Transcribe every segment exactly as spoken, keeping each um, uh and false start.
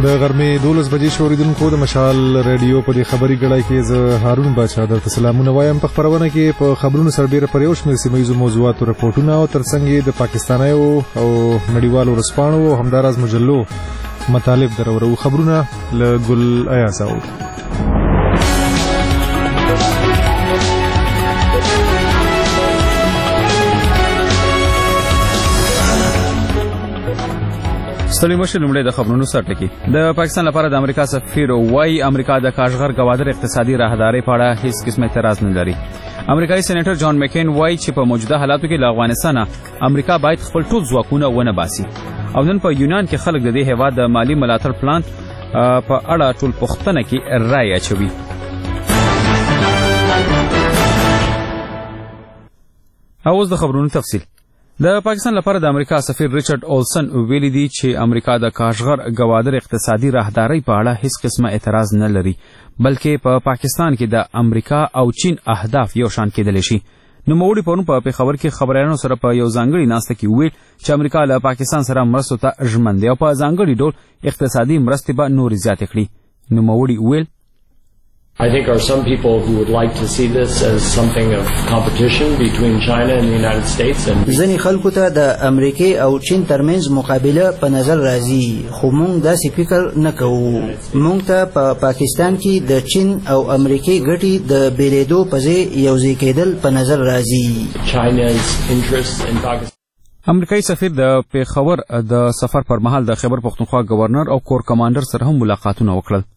د غرمې دولس بجې شوریدونکو د مشال رادیو په دې خبري ګړای کې زه هارون باچا درته سلامونه وایم. په خبرونه کې په خبرونو سره ډیره پر یو شمېر سیمه ییزو موضوعاتو رپورټونه او ترڅنګ د پاکستانیو او نړیوالو رسپانو او همداراز مجلو مطالب درورو. خبرونه له ګل ایاز او ستړي مشه لومړی د خبرونو سر ټکی. د پاکستان لپاره د امریکا سفیر وايي امریکا د کاشغر گوادر اقتصادي راهداري په اړه هیڅ قسم اعتراض نه لري. امریکایي سېنیټر جان مکین وايي چې په موجوده حالاتو کې له افغانستانه امریکا باید خپل ټول ځواکونه ونه باسي. او نن په یونان کې خلک د دې هیواد د مالی ملاتړ پلان په اړه ټول پوښتنه کې رائے اچوي. اوس د خبرونو تفصیل. د پاکستان لپاره د امریکا سفیر ریچارډ اولسن ویلي دی چې امریکا د کاشغر گوادر اقتصادي راهداري په اړه هیڅ قسمه اعتراض نه لري، بلکې په پا پاکستان کې د امریکا او چین اهداف یو شان کېدلی شي. نوموړي پرون په پیښور کې خبریالانو سره په یو ځانګړي ناسته کې وویل چې امریکا له پاکستان سره مرستو ته ژمن دی او په ځانګړي ډول اقتصادي مرستې به نورې زیاتې کړي. نوموړي وویل I think there are some people who would like to see this as something of competition between China and the United States. And ځینې خلکو ته د امریکای او چین ترمنځ مقابله په نظر راځي، خو موږ داسې فکر نه کوو. موږ ته په پا پاکستان کې د چین او امریکای ګټې د بیلېدو په ځای یوځای کېدل په نظر راځي. China's interests in Pakistan. امریکایي سفیر د پیښور د سفر پر مهال د خیبر پښتونخوا گورنر او کور کمانډر سره هم ملاقاتونه وکړل.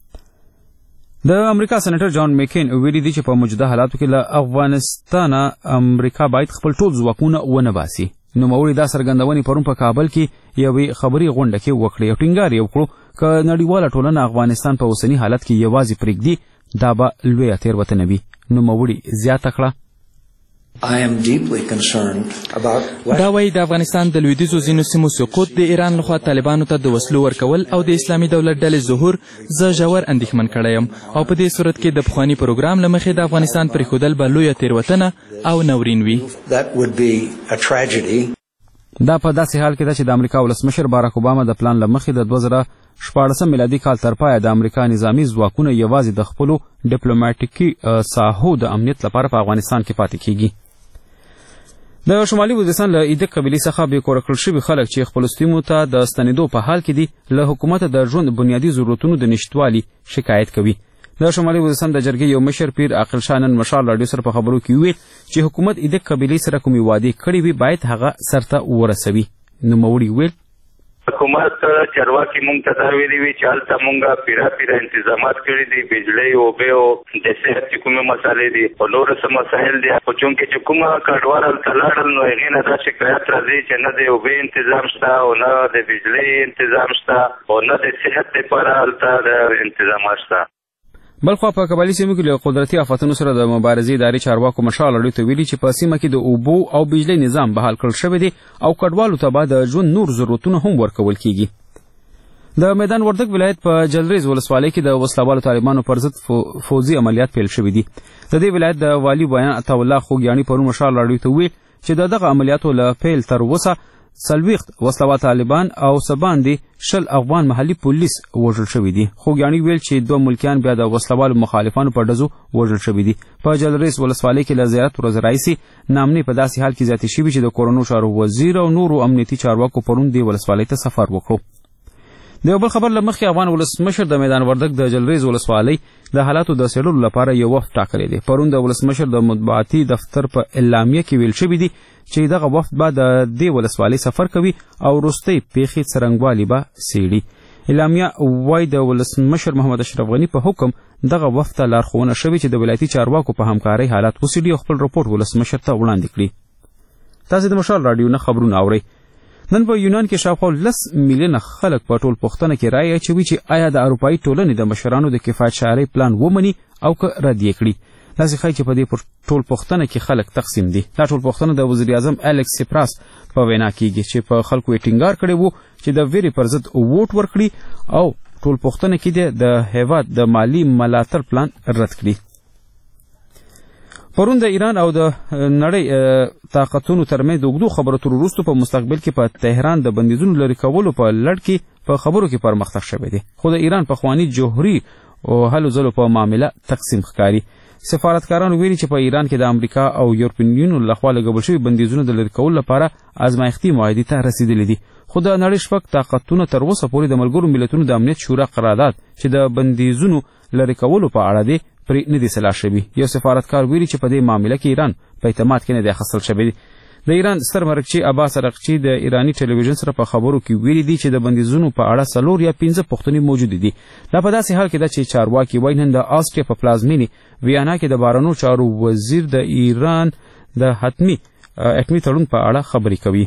د امریکا سېنیټر جان مکین ویلي دی چې په موجوده حالاتو کې له افغانستانه امریکا باید خپل ټول ځواکونه ونه باسي. نوموړي دا څرګندونې پرون په کابل کې یوې خبري غونډه کې وکړې او ټینګار یې وکړو که نړیواله ټولنه افغانستان په اوسني حالت کې یوازې پرېږدي دا به لویه تېروتنه وي. نوموړي زیاته کړه I am deeply concerned about دا وایي د افغانستان د لویدیځو ځینو سیمو سقوط د ایران لخوا طالبانو ته د وسلو ورکول او د اسلامي دولت ډلې ظهور زه ژور اندېښمن کړی یم او په دې صورت کې د پخواني پروګرام له مخې د افغانستان پرېښودل به لویه تېروتنه او ناورین وي. that would be a tragedy. دا په داسې حال کې ده چې د امریکا ولسمشر باراک اوباما د پلان له مخې د دوه زره شپاړسم میلادي کال تر پایه د امریکا نظامي ځواکونه یوازې د خپلو ډیپلوماټیکي ساحو د امنیت لپاره په افغانستان کې پاتې کیږي. د شمالي وزیرستان له ایدک قبیلې څخه بې کوره کړل شوي خلک چې خپلو سیمو ته د ستنېدو په حال کې دي له حکومته د ژوند بنیادي ضرورتونو د نشتوالي شکایت کوي. د شمالي وزیرستان د جرګې یو مشر پیر عاقل شاه نن مشال راډیو سره په خبرو کې وویل چې حکومت ایدک قبیلې سره کومې وعدې کړې وي باید هغه سرته ورسوي. نوموړي وویل حکومت چارواکي مونږ ته دا ویلي وي چې هلته مونږه پیرا پیرا انتظامات کړي دي، بجلۍ اوبه او د صحت چې کومې مسالې دي او نور څه مسایل دي، خو چونکې چې کومه کډوال هلته لاړل نو هغې نه دا شکایت راځي چې نه د اوبې انتظام شته او نه د بجلۍ انتظام شته او نه د صحت لپاره هلته د انتظامات شته. بلخوا په قبایلي سیمو کې له قدرتي آفتونو سره د مبارزې ادارې چارواکو مشال راډیو ته ویلي چې په سیمه کې د اوبو او بجلۍ نظام بحال کړل شوی دی او کډوالو ته به د ژوند نور ضرورتونه هم ورکول کیږي. د میدان وردګ ولایت په جلریز ولسوالۍ کې د وسلوالو طالبانو پر ضد فوزي عملیات پیل شوي دي. د دې ولایت د والي بیان عطاالله خوږیاڼي پرون مشال راډیو ته وویل چې د دغه عملیاتو له پیل تر اوسه څلوېښت وسلوال طالبان او څه باندې شل افغان محلي پولیس وژل شوي دي. خوږیاڼي ویل چې دوه ملکیان بیا د وسلوالو مخالفانو په ډزو وژل شوي دي. په جلریز ولسوالۍ کې له زیارت ورځ راهیسې نامنې په داسې حال کې زیاتې شوي چې د کورونو چارو وزیر او نورو امنیتي چارواکو پرون دې ولسوالۍ ته سفر وکړو. د یو بل خبر له مخکې افغان ولسمشر د میدان وردګ د جلریز ولسوالۍ د حالاتو د څېړلو لپاره یو وفد ټاکلی دی. پرون د ولسمشر د مطبوعاتي دفتر په اعلامیه کې ویل شوي دي چې دغه وفد به د دې ولسوالۍ سفر کوي او وروستۍ پیښې څرنګوالي به څېړي. اعلامیه وایي د ولسمشر محمد اشرف غني په حکم دغه وفد ته لارښوونه شوې چې د ولایتي چارواکو په همکارۍ حالات وڅېړي او خپل رپورټ ولسمشر ته وړاندې کړي. تاسې د مشال راډیو نه خبرونه اورئ. نن په یونان کې شاوخوا لس میلیونه خلک په ټول پوښتنه کې رایه اچوي چې آیا د اروپایي ټولنې د مشرانو د کفایت شعاري پلان ومني او که رد یې کړي. داسې ښایي چې په دې ټول پوښتنه کې خلک تقسیم دي. دا ټول پوښتنه د وزیر اعظم الیکس سپراس په وینا کېږي چې په خلکو یې ټینګار کړی و چې د ویرې پر ضد ووټ ورکړي او ټول پوښتنه کې د هیواد د مالی ملاتړ پلان رد کړي. پرون د ایران او د نړۍ طاقتونو ترمنځ د اوږدو خبرو اترو وروسته په مستقبل کې په تهران د بندیزونو لرې کولو په لړ کې په خبرو کې پرمختګ شوی دی خو د ایران په خوانی جوهري او هلو ځلو په معامله تقسیم ښکاري سفارتکارانو ویلي چې په ایران کې د امریکا او یورپین یونین لخوا لګول شوي بندیزونه د لرې کولو لپاره ازمایښتي معاهدې ته رسیدلي دي خو د نړۍ شپږ طاقتونه تر اوسه پورې د ملګرو ملتونو د امنیت شورا قرارداد چې د بندیزونو لرې کولو په اړه دی پرې نه دي سلا شوي یو سفارتکار ویلي چې په دې معامله کې ایران په اعتماد کې نه دی اخیستل شوی دی د ایران ستر مرکچی عباس ارغچی د ایرانی ټلویزیون سره په خبرو کې ویلي دي چې د بندیزونو په اړه څلور یا پنځه پوښتنې موجود دي دا په داسې حال کې ده چې چارواکي وایي نن د آسټریا په پلازمینې ویانا کې د بهرنیو چارو وزیر د ایران د حتمي اټومي تړون په اړه خبرې کوي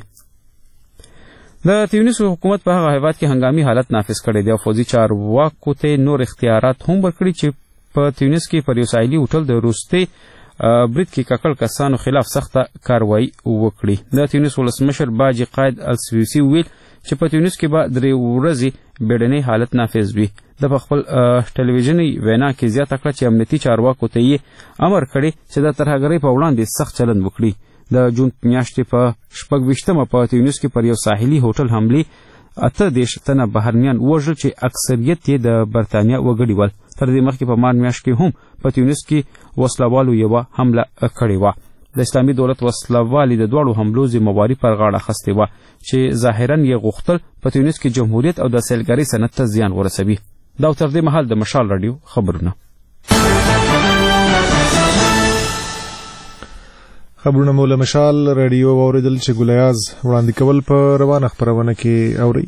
د تیونس حکومت په هغه هیواد کې هنګامي حالت نافذ کړی دی او فوزي چارواکو ته نور اختیارات هم ورکړي چې په تیونس کې پر یو ساحلي هوټل د روستي برید کې ککړ کسانو خلاف سخته کاروایی وکړي د تیونس ولسمشر باجی قائد السویسی ویل چې په تیونس کې به درې ورځې بیړنی حالت نافذ وي د خپل ټلویزیوني وینا کې زیاته کړه چې امنیتي چارواکو ته یې امر کړی چې د ترهګرۍ په وړاندې سخت چلند وکړي د جون میاشتې په شپږ ویشتمه په تیونس کې پر یو ساحلي هوټل حملې اته دېرش تنه بهرنیان وژل چې اکثریت یې د برتانیا وګړي ول تر دې مخکې په مارچ میاشت کې هم په تیونس کې وسلوالو یوه حمله کړې وه د اسلامي دولت وسلوالي د دواړو حملو ذمهواري پر غاړه اخیستې وه چې ظاهرا یې غوښتل په تیونس کې جمهوریت او د سیلګرۍ صنعت ته زیان ورسوي دا تر دې مهال د مشال راډیو خبرونه خبرونه مو له مشال راډیو واوریدل چې ګلیاز وړاندې کول په روانه خبرونه کې اوري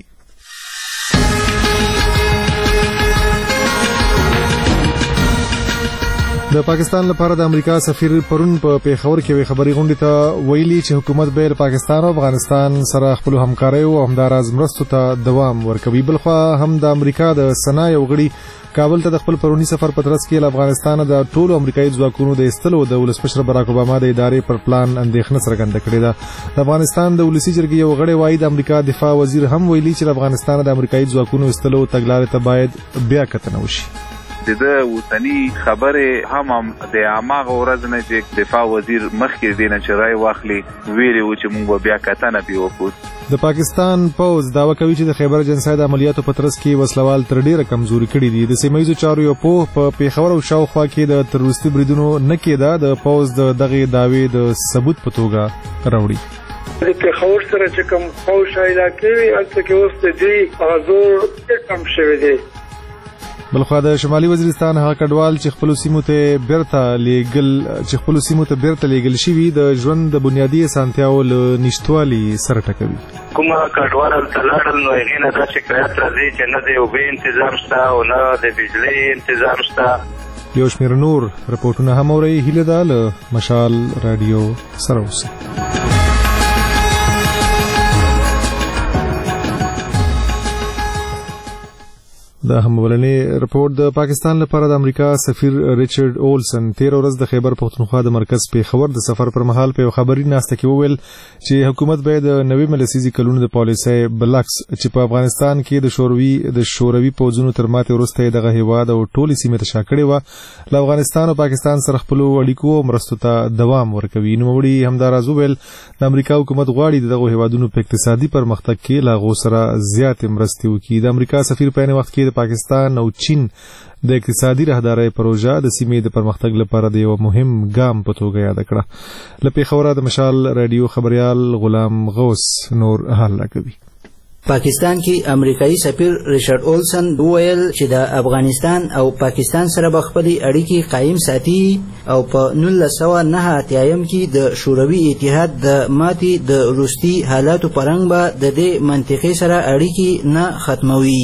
د پاکستان لپاره د امریکا سفیر پرون په پیښور کې وی خبري غونډه ته ویلي چې حکومت به پاکستان او افغانستان سره خپل همکاري او همداراز مرستو ته دوام ورکوي بلخوا هم د امریکا د سنا یو غړي کابل ته د خپل پرونی سفر په ترڅ کې افغانستان د ټولو امریکایي ځواکونو د استلو د ولسمشر براک اوباما د ادارې پر پلان اندېښنه څرګنده کړې ده د افغانستان د ولسی جرګې یو غړی وایي د امریکا دفاع وزیر هم ویلي چې افغانستان د امریکایي ځواکونو استلو تګلارې ته باید بیا کتنه وشي د وطني خبره هم د اماغه ورځ نه چې دفاع وزیر مخکې دینه چې راي واخلي ویلي و چې موږ بیا کتنه به وکړو د پاکستان پوز داوا کوي چې د خیبر جنساید عملیاتو په ترڅ کې وسلوال تر ډیره کمزوري کړي دي د سیمایي چارو یو په پیښور او شاوخوا کې د تروریستي بریدونو نه کېده د پوز د دغه داوی د ثبوت په توګه راوړي د پیښور سره چې کوم پوز علاقې وي هلته کې اوس د دې ازور کم شوی دی بلخوا د شمالي وزیرستان هغه کډوال چې خپل سیمو ته بیرته لیګل چې خپل سیمو ته بیرته لیګل شي د ژوند د بنیادی اسانتیاو له نشټوالي سره ټکوي کومه کډوال تلاړل نو یې نه د شکایت راځي چې نه د اوبه تنظیم شته او نه د بجلی تنظیم شته یو شمېر نور رپورټونه هم اوري هیله ده له مشال رادیو سره اوسئ دا هم ولنې رپورټ د پاکستان لپاره د امریکا سفیر ریچارډ اولسن تیر ورځ د خیبر پختونخوا د مرکز پیښور د سفر پر مهال په خبري ناسته کې وویل چې حکومت باید د نوې ملسیزي کلونو د پالیسۍ بلکس چې په افغانستان کې د شوروي د شوروي پوځونو تر ماته وروسته دغه هیواد او ټولي سیمه ته شاکړې و له افغانستان او پاکستان سره خپل اړیکو او مرستو ته دوام ورکوي نو وړي همداراز وویل د امریکا حکومت غواړي دغه هیوادونو په اقتصادي پرمختګ کې لا غو سره زیات مرستې وکړي د امریکا سفیر په وخت کې پاکستان او چین د اقتصادي راهدارۍ پروژه د سیمې د پرمختګ لپاره د یو مهم ګام په توګه یاد کړه لپاره خوره د مشال رادیو خبريال غلام غوث نور حل کوي پاکستان کې امریکایي سفیر ریچارډ اولسن وویل چې د افغانستان او پاکستان سره به خپلې اړیکې قایم ساتي او په نولس سوه نهه اتیایم کې د شوروي اتحاد د ماتې د وروستي حالاتو په رنګ به د دې منطقې سره اړیکې نه ختموي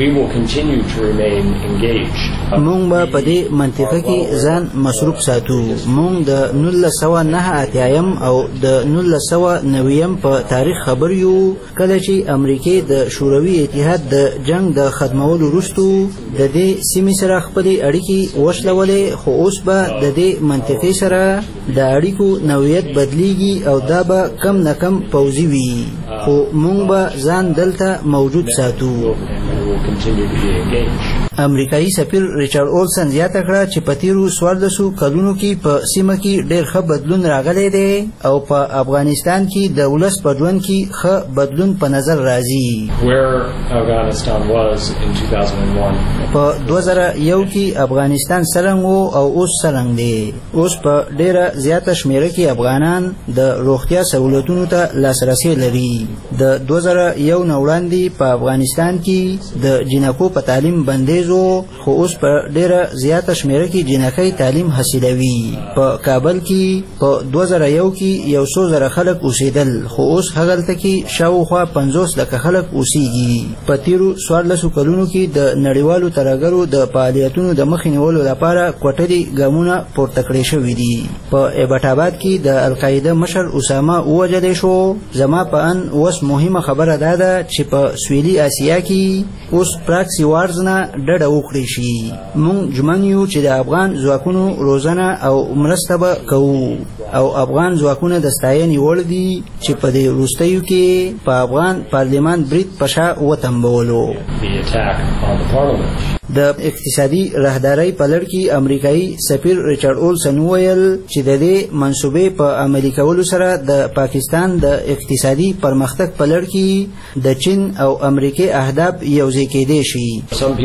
مونږ به په دې منطقه کې ځان مصروف ساتو مونږ د نولس سوه نهه اتیایم او د نولس سوه نویم په تاریخ خبر یو کله چې امریکا د شوروي اتحاد د جنگ د ختمولو وروسته د دې سیمې سره خپلې اړیکې وشلولې خو اوس به د دې منطقې سره د اړیکو نوعیت بدلیږي او دا به کم نه کم پوځي وي خو مونږ به ځان دلته موجود ساتو امریکایي سفیر ریچارډ اولسن زیاته کړه چې په تیرو څوارلسو کلونو کې په سیمه کې ډېر ښه بدلون راغلی دی او په افغانستان کې د ولس په ژوند کې ښه بدلون په نظر راځي. په دوه زره یو کې افغانستان څرنګه و او اوس څرنګه دی. اوس په ډېره زیاته شمیره کې افغانان د روغتیا سہولتونو ته لاسرسی لري. د دوه زره یو نه وړاندې په افغانستان کې د جنکو په تعلیم بندیز و، خو اوس په ډېره زیاته شمیره کې جنکۍ تعلیم حاصلوي. په کابل کې په دوه زره یو کې یو څو زره خلک اوسېدل، خو اوس هغلته کې شاوخوا پنځوس لکه خلک اوسېږي. په تیرو څوارلسو کلونو کې د نړیوالو ترهګرو د فعالیتونو د مخې نیولو لپاره کوټلي ګامونه پورته کړی شوي دي. په ایبټ آباد کې د القاعده مشر اسامه ووژلی شو. زما په ان اوس مهمه خبره دا ده چې په سویلي اسیا کې اوس پراکسي وارز نه ډډه وکړی شي. موږ ژمن یو چې د افغان ځواکونو روزنه او مرسته به کوو او افغان ځواکونه د ستاینې وړ دي چې په دې وروستیو کې په افغان پارلمان برید په شا وتنبولو. د اقتصادي راهدارۍ په لړ کې امریکایي سفیر ریچارډ اولسن وویل چې د دې منصوبې په عملي کولو سره د پاکستان د اقتصادي پرمختګ په لړ کې د چین او امریکای اهداف یوځای کېدای شي.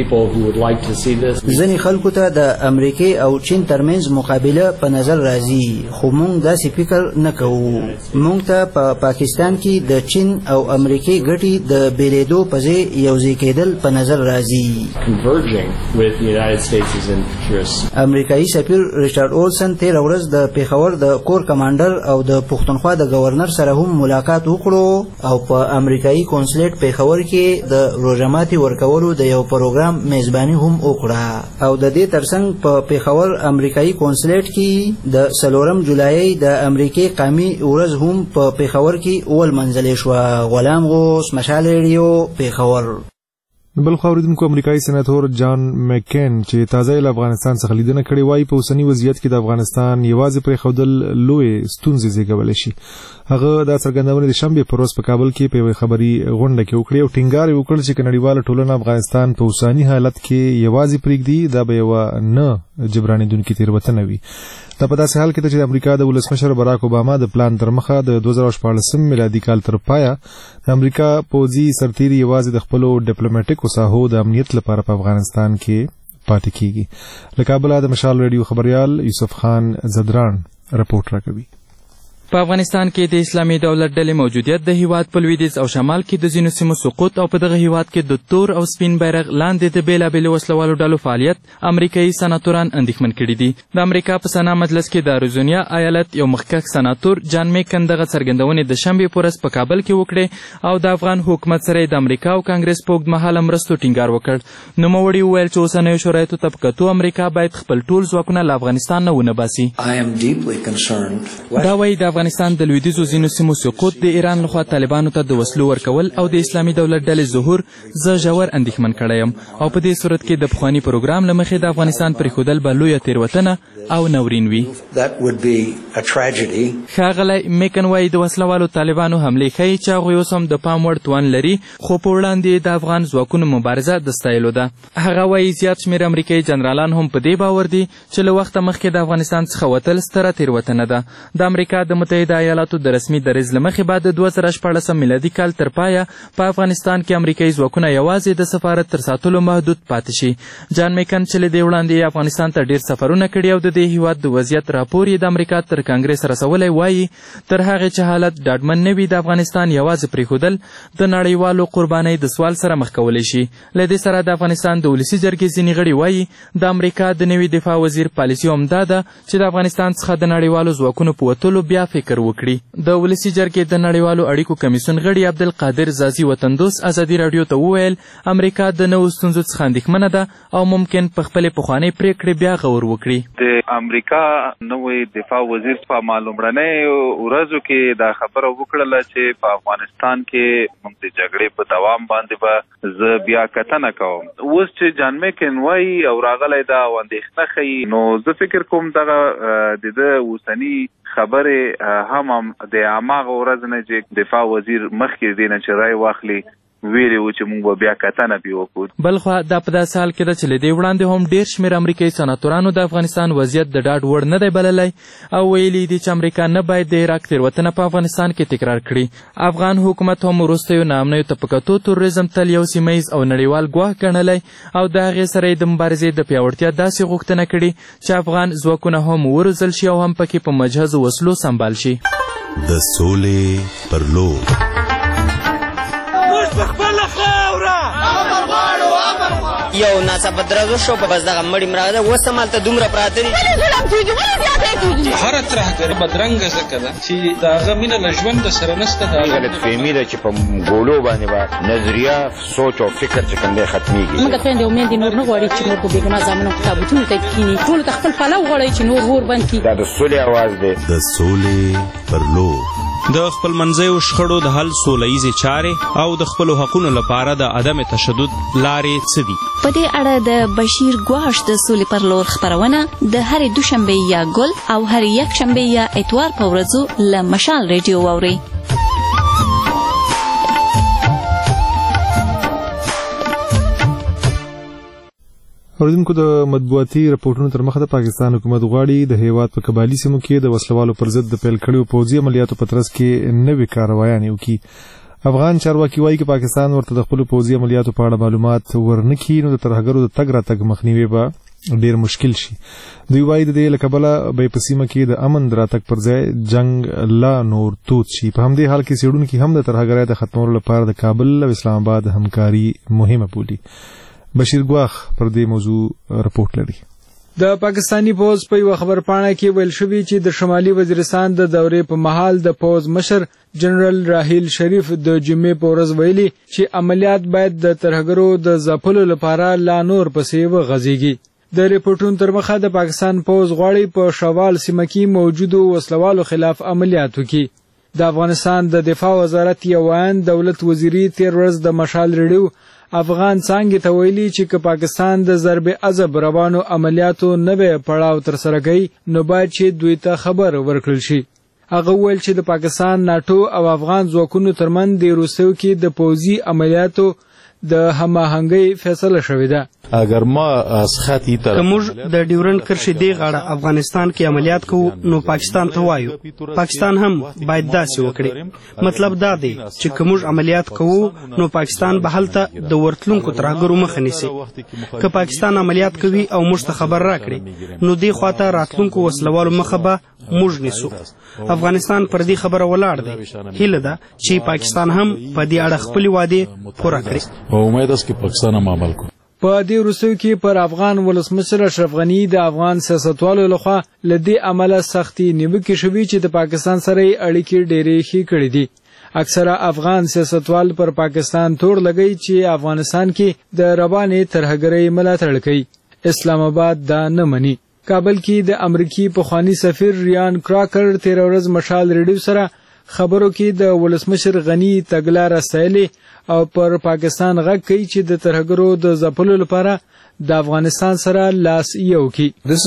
ځینې خلکو ته د امریکای او چین ترمنځ مقابله په نظر راځي، خو موږ داسې فکر نه کوو. موږ ته په پاکستان کې د چین او امریکای ګټې د بیلېدو په ځای یوځای کېدل په نظر راځي. امریکایي سفیر ریچارډ اولسن تېره ورځ د پېښور د کور کمانډر او د پښتونخوا د گورنر سره هم ملاقات وکړو او په امریکایي کونسلیټ پېښور کې د روژه ماتي ورکولو د یو پروګرام میزباني هم وکړه او د دې ترڅنګ په پېښور امریکایي کونسلیټ کې د څلورم جولای د امریکای قومي ورځ هم په پېښور کې ولمنځلې شوه. غلام غوث، مشال ریډیو، پېښور. بل خو اوریدونکو امریکایي سناتور جان مکین چې تازه له افغانستان څخه لیدنه کړې وایي په اوسني وضعیت کې د افغانستان یوازې پرېښودل لوی ستونزې زیږولی شي. هغه دا څرګندونه د شنبې پر ورځ په کابل کې په یوه خبري غونډه کې وکړې او ټینګار یې وکړ چې که نړیواله ټولنه افغانستان په اوسني حالت کې یوازې پرېږدي دا به یوه نه جبرانېدونکې تېروتنه وي. دا په داسې حال کې ده چې د امریکا د ولسمشر باراک اوباما د پلان تر مخه د دوه زره شپاړسم میلادي کال تر پایه د امریکا پوځي سرتیري یوازې د خپلو ډیپلوماټیکو ساحو د امنیت لپاره په افغانستان کې پاتې کیږي. له کابله د مشال ریډیو خبریال یوسف خان زدران رپورټ راکوي. په افغانستان کې د اسلامي دولت ډلې موجودیت د هیواد په لویدیځ او شمال کې د ځینو سیمو سقوط او په دغه هیواد کې د تور او سپین بیرغ لاندې د بېلابېلو وسلوالو ډلو فعالیت امریکایي سناتوران اندېښمن کړي دي. د امریکا په سنا مجلس کې د اریزونا ایالت یو مخکښ سناتور جان میکن دغه څرګندونې د شنبې په ورځ په کابل کې وکړې او د افغان حکومت سره د امریکا او کانګرس په اوږدمهاله مرستو ټینګار وکړ. نوموړي وویل چې اوسنیو شرایطو ته په کتو امریکا باید خپل ټول ځواکونه له افغانستان نه ونه باسي. دا وایي د افغانستان د لویدیځو ځینو سیمو سقوط د ایران لخوا طالبانو ته د وسلو ورکول او د اسلامي دولت ډلې ظهور زه ژور اندېښمن کړی یم او په دې صورت کې د پخواني پروګرام له مخې د افغانستان پرېښودل به لویه تېروتنه او نورین وي. ښاغلی میکن وایي د وسلوالو طالبانو حملې ښیي چې هغوی اوس هم د پام وړ توان لري خو په وړاندې د افغان ځواکونو مبارزه د ستایلو ده. هغه وایي زیات شمېر امریکایي جنرالان هم په دې باور دي چې له وخته مخکې د افغانستان څخه وتل ستره تېروتنه ده. د امریکا د متحده ایالاتو د رسمي دریځ له مخې به د دوه زره شپاړسم میلادي کال تر پایه په افغانستان کې امریکایي ځواکونه یوازې د سفارت تر ساتلو محدود پاتې شي. جان میکن چې له دې وړاندې افغانستان ته ډېر سفرونه کړي او د دې هیواد د وضعیت راپور یې د امریکا تر کانګرس رسولی وایي تر هغې چې حالت ډاډمن نه وي د افغانستان یوازې پرېښودل د نړیوالو قربانۍ د سوال سره مخ کولی شي. له دې سره د افغانستان د ولسي جرګې ځینې غړي وایي د امریکا د نوي دفاع وزیر پالیسي هم دا ده چې د افغانستان څخه د نړیوالو ځواکونو په وتلو بیا فکر وکړي. د ولسي جرګې د نړیوالو اړیکو کمیسیون غړي عبدالقادر زازي وطندوس ازادي راډیو ته وویل امریکا د نوو ستونزو څخه اندېښمنه ده او ممکن په خپلې پخوانۍ پرېکړې بیا غور وکړي. د امریکا نوی دفاع وزیر په معلومړنیو ورځو کې دا خبره وکړله چې په افغانستان کې موږ د جګړې په دوام باندې به زه بیا کتنه کوم. اوس چې جان میکن وایي او راغلی دا اندېښنه ښیي نو زه فکر کوم دغه د ده اوسني خبرې هم هم د هماغه ورځ نه چې دفاع وزیر مخکې دې نه چې رای واخلي ویلي وو چې موږ به بیا کتنه پې وکړو. بل خوا دا په داسې حال کې ده چې له دې وړاندې هم ډېر شمېر امریکایي سناتورانو د افغانستان وضعیت د ډاډ وړ نه دی بللی او ویلي دي چې امریکا نه باید د عراق تېروتنه په افغانستان کې تکرار کړي. افغان حکومت هم وروستیو ناامنیو ته په کتو تروریزم تل یو سیمه ییز او نړیوال ګواښ ګڼلی او د هغې سره یې د مبارزې د پیاوړتیا داسې غوښتنه کړې چې افغان ځواکونه هم وروزل شي او هم پکې په مجهزو وسلو سمبال شي. د سولې پر لور موږ په خپله خاوره یو ناڅاپه درز وشو په بس دغه مړي مړه ده اوس همالته دومره پراته دي. ولې ظلم کېږي ولې زیاتی کېږي؟ هره ترهګري بدرنګه ځکه ده چې د هغه مینه له ژونده سره نشته. د هغه غلطفهمي ده چې په ګولو باندې به نظریه سوچ او فکر چې کوم دی ختمېږي. موږ خویندې او میندې نور نه غواړي چې نور په بېګناه زامنو تابوتونو ته کښېني. ټولو ته خپل پلو غواړئ چې نور اور بند کړي. دا د سولې اواز دی. د سولې پر لور د خپل منځیو شخړو د حل سوله ییزې چارې او د خپلو حقونو لپاره د عدم تشدد لارې څه دي؟ په دې اړه د بشیر ګواش د سولې پر لور خپرونه د هرې دوشنبې یا ګل او هرې یکشنبې یا اتوار په ورځو له مشال ریډیو واورئ. اوریدونکو د مطبوعاتي راپورټونو تر مخه د پاکستان حکومت غواړي د هیواد په قبایلي سیمو کې د وسلوالو پر ضد د پیل کړیو پوځي عملیاتو په ترڅ کې نوې کاروایانې وکړي. افغان چارواکي وایي چې پاکستان ورته د خپلو پوځي عملیاتو په اړه معلومات ورنکړي نو د ترهګرو د تګ راتګ مخنیوی به ډېر مشکل شي. دوی وایي د دې له کبله به په سیمه کې د امن د راتګ پر ځای جنګ لا نور تود شي. په همدې حال کې څېړونکي هم د ترهګرۍ د ختمولو لپاره د کابل او اسلام آباد همکاري مهمه بولي. بشیر ګواخ پر دې موضوع رپورټ لري. د پاکستانی پوز په یو خبرپاڼه کې ویل شوی چې د شمالي وزیرستان د دورې په مهال د پوز مشر جنرال راحیل شریف د جمعې په ورځ ویلي چې عملیات باید د ترهګرو د ځپلو لپاره لا نور پسې وغځېږي. د ریپورټونو تر مخه د پاکستان پوز غواړي په شوال سیمه کې موجودو وسلوالو خلاف عملیات وکړي. د افغانستان د دفاع وزارت یو ویان دولت وزیري تیر ورځ د مشال ریډیو افغان څانګې ته ویلي چې که پاکستان د ضرب عضب روانو عملیاتو نه به پړاو ترسره کوي نو باید چې دوی ته خبر ورکړل شي. هغه وویل چې د پاکستان ناټو او افغان ځواکونو ترمنځ د روسیو کې د پوځي عملیاتو د هماهنګۍ فیصله شوې ده. اگر ما از خطی طرف موږ د ډیورنډ کرښې دی غاړه افغانستان کې عملیات کوو نو پاکستان ته وایو پاکستان هم باید داسې وکړي. مطلب دا دی چې که موږ عملیات کوو نو پاکستان به هلته د ورتلونکو ترهګرو مخه نیسي. که پاکستان عملیات کوي او موږ ته خبر راکړي نو دې خواته راتلونکو وسلوالو مخه به موږ نیسو. افغانستان پر دې خبره ولاړ دی. هیله ده چې پاکستان هم په دې اړه خپلې وعدې پوره کړي. او امید است که پاکستان هم عمل کوي. په دې وروستیو کې پر افغان ولسمشر اشرف غني د افغان سیاستوالو لخوا له دې امله سختي نیوکې شوې چې د پاکستان سره یې اړیکې ډېرې ښې کړې دي. اکثره افغان سیاستوال پر پاکستان تور لګوي چې افغانستان کې د روانې ترهګرۍ ملاتړ کوي. اسلام آباد دا نه مني. کابل کې د امریکي پخوانی سفیر ریان کراکر تیر ورځ مشال ریډیو سره خبرو کې د ولسمشر غني تګلاره ستایلې او پر پاکستان غږ کوي چې د ترهګرو د ځپلو لپاره د افغانستان سره لاس یو کړي.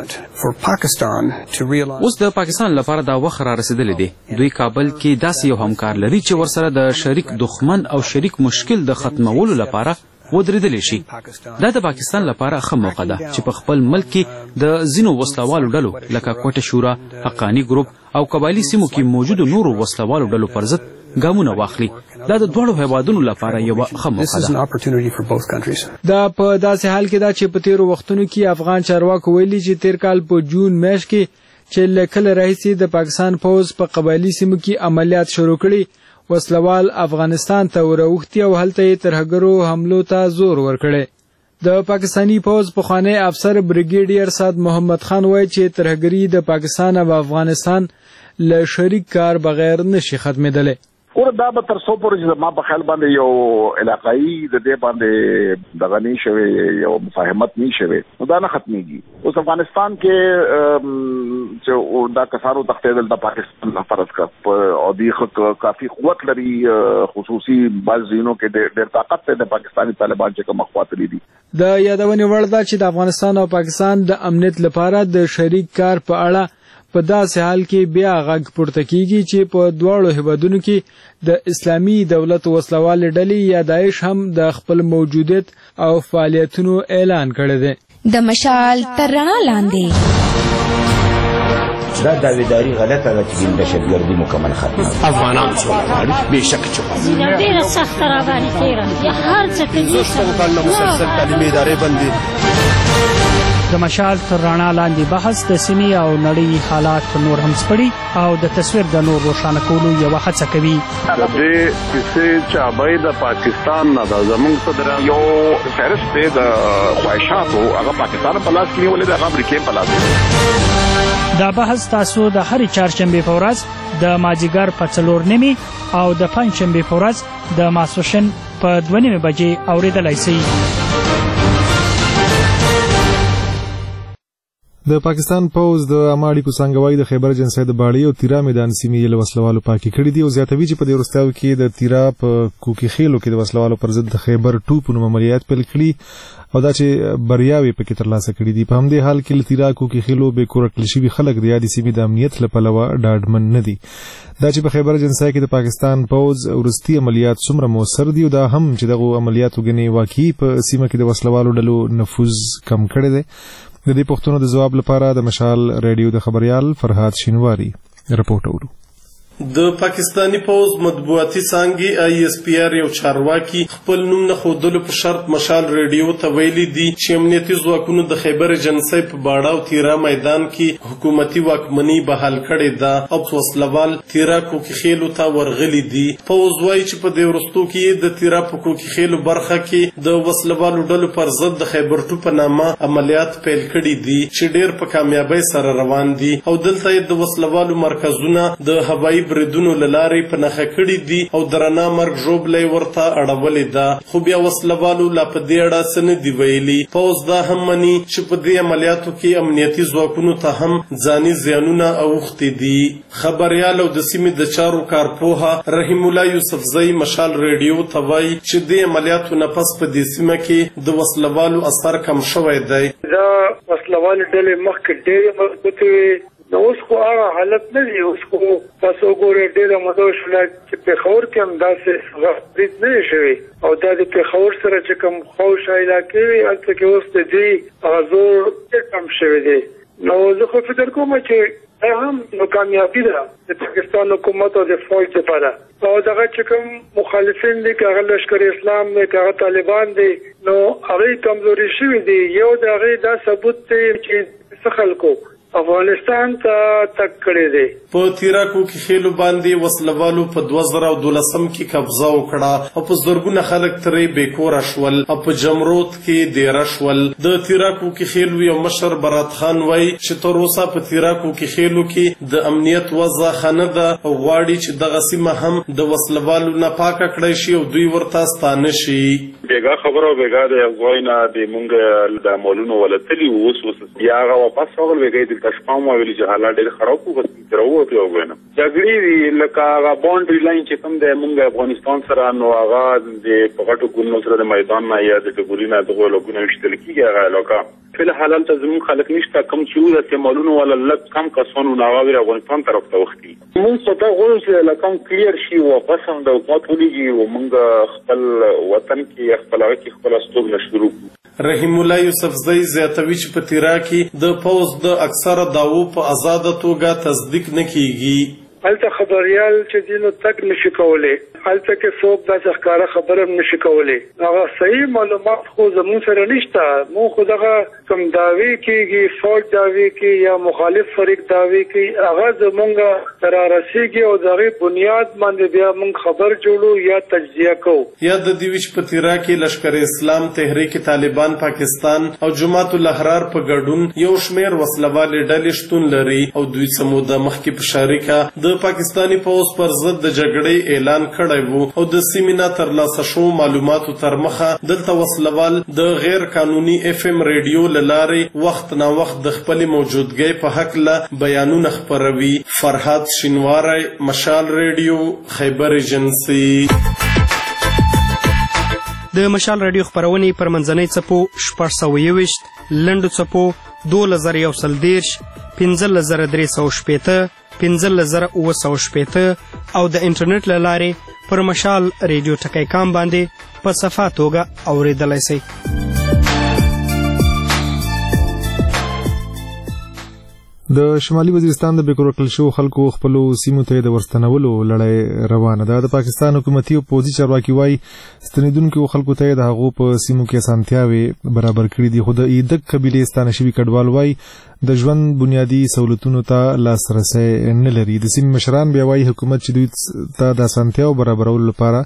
اوس د پاکستان لپاره دا وخت را رسیدلی دی. دوی کابل کې داسې یو همکار لري چې ورسره د شریک دښمن او شریک مشکل د ختمولو لپاره ودرېدلی شي. دا د پاکستان لپاره ښه موقع ده چې په خپل ملک کې د ځینو وسلوالو ډلو لکه کوټه شورا، حقاني ګروپ او قبایلي سیمو کې موجودو نورو وسلوالو ډلو پر ضد ګامونه واخلي. دا د دواړو هیوادونو لپاره یوه ښه موقع ده. دا په داسې حال کې ده چې په تیرو وختونو کې افغان چارواکو ویلي چې تیر کال په جون میاشت کې چې له کله راهیسې د پاکستان پوځ په قبایلي سیمو کې عملیات شروع کړي وسلوال افغانستان ته وراوښتي او هلته یې ترهګرو حملو ته زور ورکړی. د پاکستانی پوځ پخوانی افسر بریګیډیر سعد محمد خان وایي چې ترهګري د پاکستان او افغانستان له شریک کار بغیر نشي ختمېدلی. اور دا به تر څو پورې چې ما په خیال باندې یو علاقایي د دې باندې دغه نه شوی یو مفاهمت نه شوی نو دا نه ختمېږي. اوس افغانستان کې چې دا کسانو تختیدل د پاکستان نه فرض کړ او دی کافي قوت لري خصوصي بعض ځینو کې ډېر طاقت دی د پاکستاني طالبان چې کوم خواطري دي. د یادونې وړ ده چې د افغانستان او پاکستان د امنیت لپاره د شریک کار په اړه په داسې حال کې بیا غږ پورته کیږي چې په دواړو هیوادونو کې د اسلامي دولت وسلوالې ډلې یا داعش هم د خپل موجودیت او فعالیتونو اعلان کړی دی. د مشال تر رڼا لاندې دا داویداری غلطه ده چې د دهشتګردي مکمل ختمه افغانان سوله غواړي بېشکه چې غواړي ډېره سخته راباندې تېره هر څه کوي څو کال نه مسلسل تعلیمي ادارې بندي. د مشال تر رڼا لاندې بحث د سیمې او نړۍ حالات نور هم سپړي او د تصویر د نور روښانه کولو یوه هڅه کوي. د دې کیسې چابۍ د پاکستان نه ده زموږ صدر یو فهرست دی د خواهشاتو هغه پاکستان په لاس کې نیولې ده هغه امریکې په لاس کې. دا بحث تاسو د هرې چهارشنبې په ورځ د مازدیګر په څلور نیمې او د پنجشنبې په ورځ د ماسپښین په دوه نیمې بجې اورېدلی شئ. د پاکستان پوز د عامه اړیکو څانګوالۍ د خیبر جنسۍ د باړې او تیرا میدان سیمې له وسلوالو پاکې کړي دي او زیاتوي چې په دې وروستیو کې د تیرا په کوکي خیلو کې د وسلوالو پر ضد د خیبر ټو په نوم عملیات پیل کړي او دا چې بریاوې پکې ترلاسه کړي دي. په همدې حال کې له تیرا کوکي خیلو بې کوره کړل شوي خلک د یادې سیمې د امنیت له پلوه ډاډمن نه دي. دا چې په خیبر جنسۍ کې د پاکستان پوز وروستي عملیات څومره مؤثر دي او دا هم چې دغه عملیاتو ګنې واقعي په سیمه کې د وسلوالو ډلو نفوذ کم کړی دی. د دې پوښتنو د ځواب لپاره د مشال ریډیو د خبريال فرهاد شینواری رپورټ اورو. د پاکستانی پوز مطبوعاتي څانګې آی اس پی آر یو چارواکي خپل نوم نه ښودلو په شرط مشال ریډیو ته ویلي دي چې امنیتي ځواکونو د خیبر جنسۍ په باړه او تیرا میدان کې حکومتي واکمني بحال کړې ده او وسلوال تیرا کوکي خیلو ته ورغلي دي. پوز وایي چې په دې وروستو کې د تیرا په کوکي خیلو برخه کې د وسلوالو ډلو پر ضد د خیبر ټو په نامه عملیات پیل کړي دي چې ډېر په کامیابۍ سره روان دي او دلته د وسلوالو مرکزونه د هوایي بریدونو له لارې په نښه کړي دي او درنه مرګ ژوبلی ورته اړولې ده. خو بیا وسلوالو لا په دې اړه څه نه دي ویلي. پوز دا هم مني چې په دې عملیاتو کې امنیتي ځواکونو ته هم ځاني زیانونه اوښتي دي. خبریال او د سیمې د چارو کارپوهه رحیم الله یوسفزۍ مشال ریډیو ته وایي چې دې عملیاتو نه پس په دې سیمه کې د وسلوالو اثر کم شوی دی. دا وسلوالې ډلې مخکې ډېرې مضبوطې وې نو اوس خو هغه حالت نه دی. اوس خو تاسو ګورئ ډېره موده شوله چې پېښور کې هم داسې برید نه دی شوی او دا د پېښور سره چې کوم خوشه علاقې وي هلته کې اوس د دې هغه زور ډېر کم شوی دی. نو زه خو فکر کوم چې دا هم نو کامیابي ده د پاکستان حکومت او د فوج لپاره او دغه چې کوم مخالفین دي که هغه لشکر اسلام دی که هغه طالبان دي نو هغوی کمزوري شوي دي. یو د هغې دا ثبوت دی چې څه خلکو افغانستان ته تک کړی دی. په تیرا کوکي خیلو باندې وسلوالو په دوه زره او دولسم کې قبضه وکړه او په زرګونه خلک ترې بېکوره شول او په جمرود کې دیره شول. د تیرا کوکي خیلو یو مشر برات خان وایي چې تر اوسه په تیرا کوکي خیلو کې د امنیت وضع ښه نه ده او غواړي چې دغه سیمه هم د وسلوالو نه پاکه کړی شي او دوی ورته ستانه شي. بېګا خبره او بېګا د افغوی نه د مونږ د عملونو ولتلي اوس اوس بیا هغه واپس راغل بېګا د تشپام ویلي چې حالات ډېر خراب وو بس راووتې وګوینه جګړې دي لکه هغه باونډري لاین چې کوم دی مونږ افغانستان سره نو هغه د په غټو ګوندونو سره د میدان نه یا د ټګوري نه دغو علاقو نه ویشتل کېږي هغه علاقه فلحال هلته زموږ خلک نشته کوم چې وو د استعمالونو والا لږ کم کسانو نو هغه افغانستان طرف ته اوښتي. مونږ خو دا غواړو چې له کوم کلیر شي واپس هم د حکومت ولیږي او مونږ خپل وطن کې خپل هغه کې خپله ستوګنه شروع کړو. رحیم الله یوسفزۍ زیاتوي چې په تیرا کې د پوز د اکثره دعوو په آزاده توګه تصدیق نه کیږي. هلته خبریال چې دی نو تک نشي کولی هلته کې څوک داسې ښکاره خبره هم نشي کولی. هغه صحیح معلومات خو زموږ سره نشته. موږ خو دغه کوم دعوې کېږي فوج دعوې کوي یا مخالف فریق دعوې کوي هغه زموږ ته رارسېږي او د هغې بنیاد باندې بیا موږ خبر جوړو یا تجزیه کوو. یا د دې وي چې په تیرا کې لشکر اسلام تحریک طالبان پاکستان او جماعت الاحرار په ګډون یو شمېر وسلوالې ډلې شتون لري او دوی څه موده مخکې په شریکه د پاکستانی پوز پر ضد د جګړې اعلان کړی وو او د سیمې نه ترلاسه شوو معلوماتو تر مخه دلته وسلوال د غیر قانوني اف ام ریډیو له لارې وخت نا وخت د خپلې موجودګۍ په هکله بیانونه خپروي. فرهاد شینواری مشال ریډیو خیبر ایجنسي. د مشال رادیو خبرونې پر منځنۍ څپو شپږ سوه یوویشت لنډو څپو دولس زره یو سل دېرش، پنځلس زره درې سوه شپېته، پنځلس زره اووه سوه شپېته او د انټرنیټ له لارې پر مشال ریډیو ټکی کام باندې په صفا توګه اورېدلی سئ. د شمالي وزیرستان د بیکور کړل شو خلکو خپلو سیمو ته د ورستنولو لړۍ روانه ده. د پاکستان حکومتي او پوځي چارواکي وایي ستنیدونکو خلکو ته د هغو په سیمو کې اسانتیاوې برابر کړي دي، خو د ایدک قبیلې ستانه شوي کډوال وایي د ژوند بنیادي سہولتونو ته لاسرسی نه لري. د سیمې مشران بیا وایي حکومت چې دوی ته د اسانتیاو برابرولو لپاره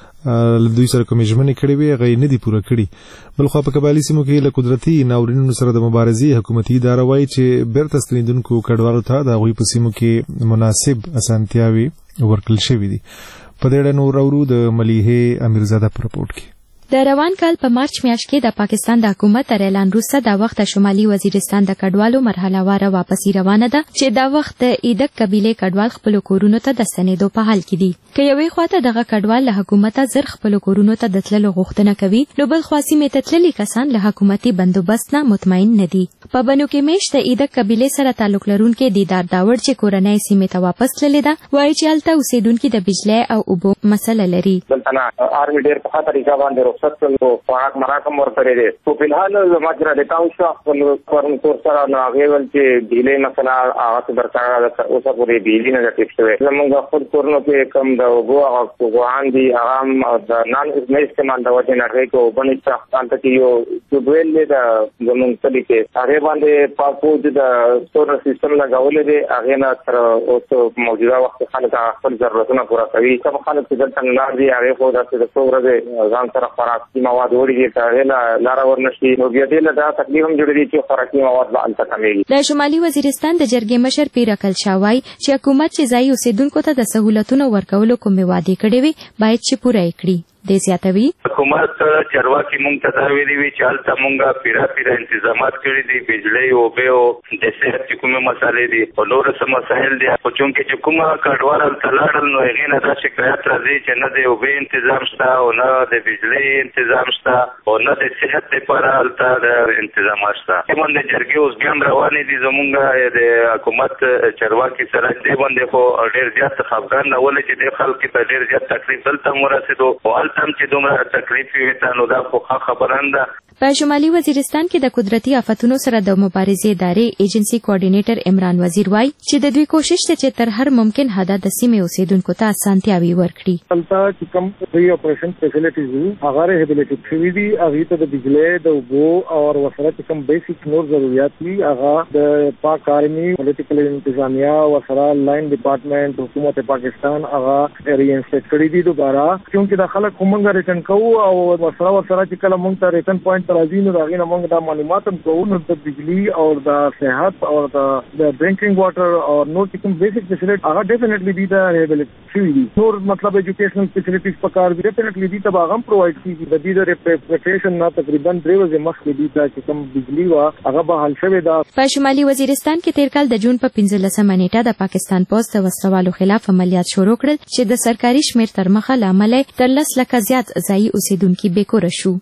دوی سره کومې ژمنې کړې وې هغه یې نه دي پوره کړي. بلخوا په قبایلي سیمو کې له قدرتي ناورینونو سره د مبارزې حکومتي اداره وایي چې بیرته ستنېدونکو کډوالو ته د هغوی په سیمو کې مناسب اسانتیاوې ورکړل شوي دي. په دې اړه نور اورو د ملیحې امیرزاده په رپورټ کې. د روان کال په مارچ میاشت کې د پاکستان د حکومت تر اعلان وروسته دا وخت شمالي وزیرستان د کډوالو مرحله واره واپسی روانه ده چې دا وخت د ایدک قبیلې کډوال خپل کورونو ته د ستنېدو په حال کې دي. که یوې خواته دغه کډوال له حکومته زر خپل کورونو ته د تللو غوښتنه کوي، نو بل خوا سیمې ته تللي کسان له حکومتي بندوبست نه مطمئن نه دي. په بنو کې میش د ایدک قبیلې سره تعلق لرونکي دیدار داوړ چې کورنۍ سیمې ته واپس تللې ده، وایي چې هلته اوسېدونکي د بجلی او اوبو مسله لري. دلته نه آرمي ډېر په ښه طریقه باندې رخصت کړل، خوراک مراکم ورکړی دی. خو فلحال زما چې راډیکاو شو خپل کور سره نو هغې ویل چې بجلۍ مسله هغسې برقراره ده، اوسه پورې بجلي نه ده ټیپ شوې. زمونږ خپل کورونو کې کوم د اوبو هغه غوان دي هغه هم د نان نه استعمال د وجې نه هغې کې اوبه نشته. هلته کې یو ټیوبویل دی د زمونږ کلي کې، هغې باندې پاپوج د سولر سیسټم لګولی دی. هغې نه تر اوس موجوده وخت خلک خپل ضرورتونه پوره کوي. کوم خلک چې دلته ناست دي هغې خو داسې د څو ورځې ځان سره خوراکي مواد وړي دي، که هغې لاره ورنشي نو بیا دې له دا تکلیف هم جوړېږي چې خوراکي مواد به هلته کمېږي. د شمالي وزیرستان د جرګې مشر پیر اکل شاه وایي چې حکومت چې ځایي اوسېدونکو ته د سهولتونو ورکولو کومې وعدې کړې وي باید چې پوره یې کړي. دې زیاتوي حکومت چارواکي مونږ ته دا ویلي وي چې هلته مونږ پیرا پیرا انتظامات کړي دي، بجلۍ اوبه او د صحت چې کومې مسالې دي او نور څه مسایل دي. خو چونکې چې کومه کډوال هلته لاړل نو هغې نه دا شکایت راځي چې نه د اوبې انتظام شته او نه د بجلۍ انتظام شته او نه د صحت لپاره هلته د انتظامات شته. دې باندې جرګې اوس بیا هم روانې دي زمونږ د حکومت چارواکي سره. دې باندې خو ډېر زیات خفګان نه ولې چې دې خلکو ته ډېر زیات تکلیف دلته هم ورسېدو او هلته هم چې دومره تکلیف وي ته نو دا خو ښه خبره نه ده. په شمالي وزیرستان کې د قدرتي آفتونو سره د مبارزې ادارې ایجنسي کوارډینیټر عمران وزیر وایي چې د دوی کوشش ته چې تر هر ممکن حده د سیمې اوسېدونکو ته اسانتیاوې ورکړي. دلته چې کوم ری اپریشن فیسیلیټیز وي هغه ریهیبلیټیټ شوي دي، هغې ته د بجلۍ د اوبو او ورسره چې کوم بیسک نور ضروریات وي هغه د پاک آرمي پولیټیکل انتظامیه ورسره لاین ډپارټمنټ حکومت پاکستان هغه ریانسټیټ کړي دي دوباره. چونکې د خلک خو موږ ریټن کوو او ورسره ورسره چې کله موږ ته ریټن پوینټ راځي نو د هغې نه موږ دا معلومات هم کوو. نو د بجلي او د صحت او د ډرینکینګ واټر او نور چې کوم بیسک فیسیلیټي هغه ډیفینیټلی دي د ریهیبلیټیټ شوي دي. نور مطلب ایجوکیشنل فیسیلیټیز په کار دي ډیفینیټلی دي ته به هغه هم پرووایډ کېږي. د دې د ریپریپریشن نه تقریبا درې ورځې مخکې دي ته چې کوم بجلي وه هغه به حل شوې ده. په شمالي وزیرستان کې تېر کال د جون په پنځلسمه نیټه د پاکستان پوځ د وسلوالو خلاف عملیات شروع کړل چې د سرکاري شمېر تر مخه له امله تر لس لکه زیات ځایي اوسېدونکي بېکوره شو.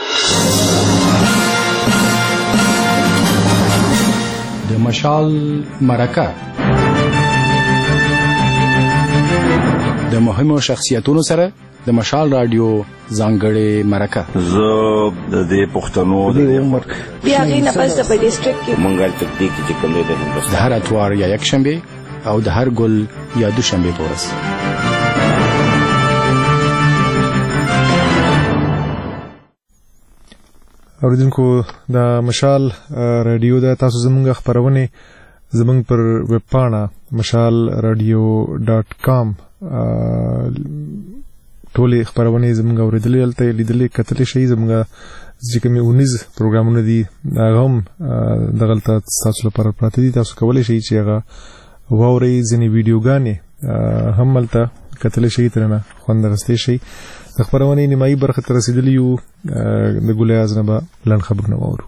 د مشال مرکه د مهمو شخصیتونو سره د مشال رادیو ځانګړې مرکه. زه د دې پښتنو د عمر بیا غي نه پس په ډیسټریکټ کې مونږه تکتیک چې کوم د هندوستان د هر اتوار یا یک شنبه او د هر ګل یا دوشنبه په ورځ. اوریدونکو د مشال رادیو د تاسو زمونږ خبرونه زمونږ پر ویب پاڼه مشال رادیو ډاټ کام ټولې خبرونه زمونږ اوریدلې هلته لیدلې کتلې شي. زمونږ چې کومې اونیز پروګرامونه دي هغه هم دغلته تاسو لپاره پراته دي، تاسو کولی شئ چې هغه واورئ. ځینې ویډیوګانې هم هلته کتلی شئ، ترنه خوند اخیستی شئ. د خبرونې نیمایي برخه ته رسېدلي یو، د ګولیاز نه به لنډ خبرونه واورو.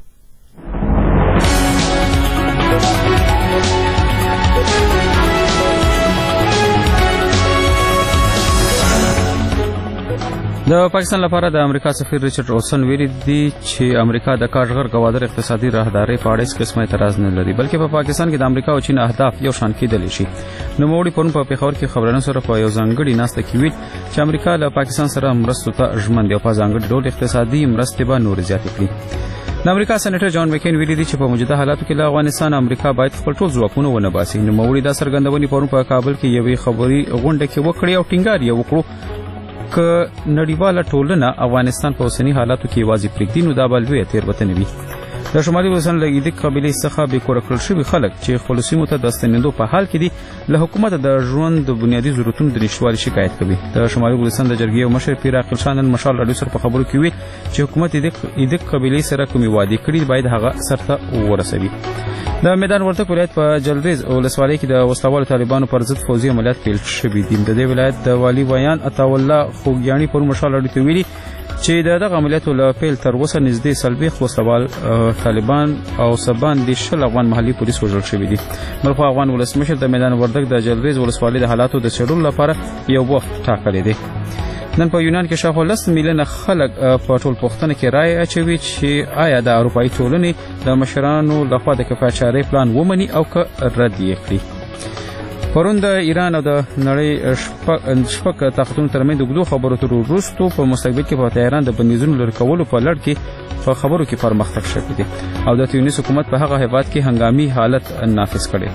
د پاکستان لپاره د امریکا سفیر ریچارډ اوسن ویلي دي چې امریکا د کاږغر ګوادر اقتصادي راهداري په اړه هیڅ قسمه اعتراض نه لري، بلکې په پا پاکستان کې د امریکا او چین اهداف یو شان کېدلی شي. نوموړي پرون په پېښور کې خبرونو سره په یو ځانګړي ناسته کې ویل چې امریکا له پاکستان سره مرستو ته ژمن دی او په ځانګړي ډول اقتصادي مرستې به نورې زیاتې کړي. د امریکا سېنیټر جان مکین ویلي دي چې په موجوده حالاتو کې له افغانستان امریکا باید خپل ټول ځواکونه ونه باسي. نوموړي دا څرګندونې پرون په کابل کې یوې خبري غونډه کې وکړې او ټینګار یې وکړو که نړیواله ټولنه افغانستان په اوسني حالاتو کې یوازې پرېږدي نو دا به لویه تېروتنه وي. د شمالي وزن له ایدک قبیلې څخه بې کوره کړل شوي خلک چې خپلو سیمو ته د ستنېدو په حال کې دي له حکومته د ژوند د بنیادي ضرورتونو د نشتوالي شکایت کوي. د شمالي وزن د جرګې یو مشر پیر عاقل شاه نن مشال راډیو سره په خبرو کې ویل چې حکومت ایدک قبیلې سره کومې وعدې کړي باید هغه سرته ورسوي. د میدان وردګ ولایت په جلریز ولسوالۍ کې د وسلوالو طالبانو پر ضد فوزي عملیات پیل شوي دي. د دې ولایت د والي بیان عطاالله خوږیاڼي پر مشال راډیو ته ویلي چې د دغه عملیاتو له پیل تر اوسه نږدې څلوېښت وسلوال طالبان او سبان د شل افغان محلي پولیس وژل شوي دي. بلخوا افغان ولسمشر د میدان وردګ د جلریز ولسوالۍ د حالاتو د څېړلو لپاره یو وخت ټاکلی دی. نن په یونان کې شاوخوا لس میلیونه خلک په ټول پوښتنه کې رایه اچوي چې آیا د اروپایي ټولنې د مشرانو لخوا د کفایتچارۍ پلان ومني او که رد یې کړي. پرون د ایران او د نړۍ شپږ طاقتونو ترمنځ د اوږدو خبرو تر وروستو په مستقبل کې په تهران د بندیزونو لرې کولو په لړ کې په خبرو کې پرمختګ شوی دی او د تیونس حکومت په هغه هیواد کې هنګامي حالت نافذ کړی.